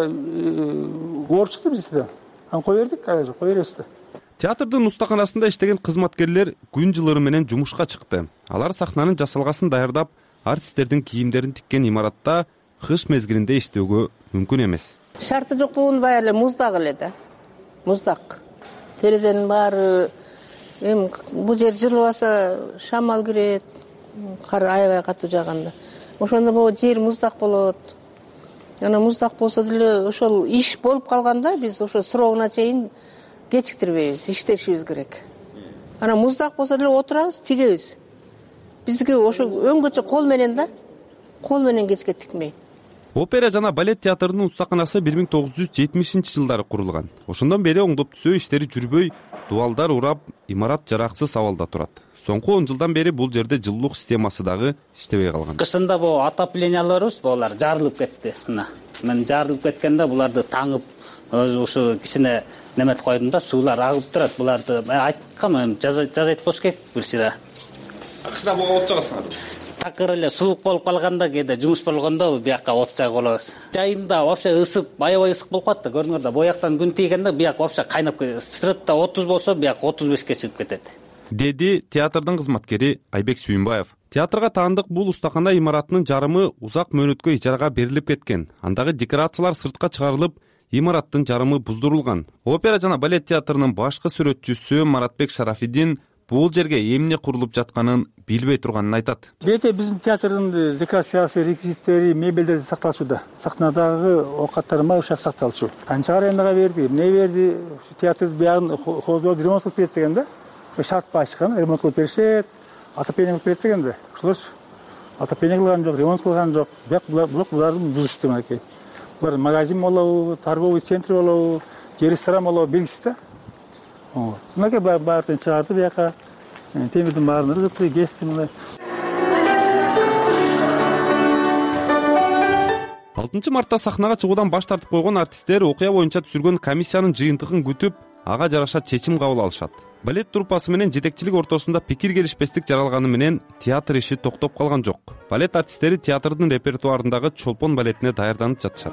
оор чыкты бизде. Аны кой бердик, азыр кой беребиз да. Театрдын устаканасында иштеген кызматкерлер күн жылыры менен жумушка чыкты. Алар сахнанын жасалгасын даярдап, артисттердин кийимдерин тиккен имаратта кыш мезгилинде иштөөгө мүмкүн эмес. Шарты жок болгону баягы эле муздак эле да. Муздак. Терезенин баары эми бул жер жылыбаса шамал кирет, кар аябай катуу жааганда. Ошондо бул жер муздак болот. Жана муздак болсо деле ошол иш болуп калганда биз ошо срогуна чейин кечиктирбейбиз, иштешибиз керек. Ана муздак болсо деле отурабыз, тигебиз. Биздики ошо өңгөчө кол менен да, кол менен кечке тикмей. Опера жана балет театрынын устаканасы бир миң тогуз жүз жетимишинчи жылдары курулган. Ошондон бери оңдоп түзөө иштери жүрбөй, дубалдар урап, имарат жараксыз абалда турат. Соңку он жылдан бери бул жерде жылуулук системасы дагы иштебей калган. Кышында бул отопленияларыбыз булар жарылып кетти. Мына мен жарылып кеткенде буларды таңып, өзү ушу кичине немет койдум да, суулар агып турат. Буларды мен айткам, жаза айтып кош керек бирсире. Кышта буга от жагасыңар. Такыр эле суук болуп калганда, кээде жумуш болгондо бияка от жагып алабыз. Жайында вообще ысып, аябай ысык болуп калат да, көрүңөр да, бояктан күн тийгенде бияк вообще кайнап кетет. Сыртта отуз болсо, бияк отуз бешке чыгып кетет. Деди театрдын кызматкери Айбек Сүйүнбаев. Театрга таандык бул устакана имаратынын жарымы узак мөөнөткө ижарага берилип кеткен. Андагы декорациялар сыртка чыгарылып, имараттын жарымы буздурулган. Опера жана балет театрынын башкы сүрөтчүсү Маратбек Шарафиддин бул жерге эмне курулуп жатканын билбей турганын айтат. Бете биздин театрдын декорациясы, реквизиттери, мебелдери сакталышууда. Сахнадагы оокаттар ушак сакталышы. Канча арендага берди, эмне берди, театр биягын хозур ремонт кылып берет деген да. Шарт башкан, ремонт кылып беришет, отопление кылып берет деген да. Ошолор отопление кылган жок, ремонт кылган жок. Бияк булардын бузушту мынакей. Булар магазин болобу, торговый центр болобу, же ресторан болобу белгисиз да. Мынакей баардын чыгарды бияка, темирдин баарын ыргытты, кести мындай. алтынчы мартта сахнага чыгуудан баш тартып койгон артисттер окуя боюнча түзүлгөн комиссиянын жыйынтыгын күтүп, ага жараша чечим кабыл алышат. Балет труппасы менен жетекчилик ортосунда пикир келишпестик жаралганы менен театр иши токтоп калган жок. Балет артисттери театрдын репертуарындагы чолпон балетине даярданып жатышат.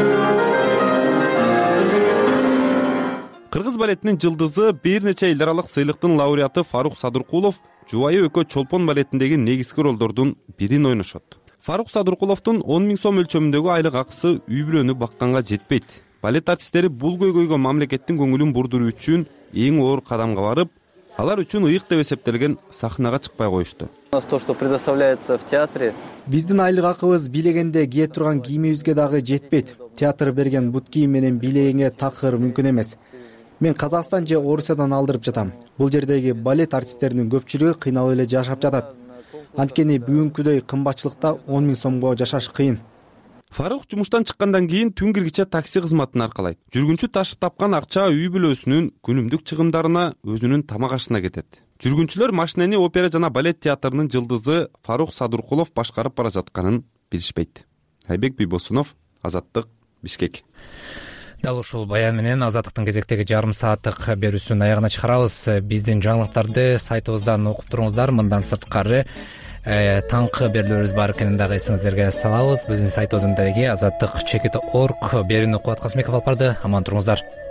Кыргыз балетинин жылдызы, бир нече эл аралык сыйлыктын лауреаты Фарук Садыркулов Жубайы Өкө чолпон балетиндеги негизги ролдордун бирин ойношот. Фарук Садыркуловдун он миң сом өлчөмүндөгү айлык акысы үй бүлөнү бакканга жетпейт. Балет артисттери бул көйгөйгө мамлекеттин көңүлүн бурдуруу үчүн эң оор кадамга барып, алар үчүн ыйык деп эсептелген сахнага чыкпай коюшту. То, что предоставляется в театре. Биздин айлык акыбыз бийлегенде кие турган кийимибизге дагы жетпейт. Театр берген бут кийим менен бийлегеңе такыр мүмкүн эмес. Мен Казакстан же Орусиядан алдырып жатам. Бул жердеги балет артисттеринин көпчүлүгү кыйналып эле жашап жатат. Анткени бүгүнкүдөй кымбатчылыкта он миң сомго жашаш кыйын. Фарук жумуштан чыккандан кийин түн киргиче такси кызматын аркалайт. Жүргүнчү ташып тапкан акча үй бүлөсүнүн күнүмдүк чыгымдарына, өзүнүн тамак ашына кетет. Жүргүнчүлөр машинени опера жана балет театрынын жылдызы Фарук Садыркулов башкарып бара жатканын билишпейт. Айбек Бийбосунов, Азаттык, Бишкек. Дал ушул баян менен Азаттыктын кезектеги жарым сааттык берүүсүн аягына чыгарабыз. Биздин жаңылыктарды сайтыбыздан окуп туруңуздар. Мындан сырткары таңкы берүүлөрүбүз бар экенин дагы эсиңиздерге салабыз. Биздин сайтыбыздын дареги азаттык чекит точка орг берүүнү Кубат Касымбеков алып барды. Аман туруңуздар.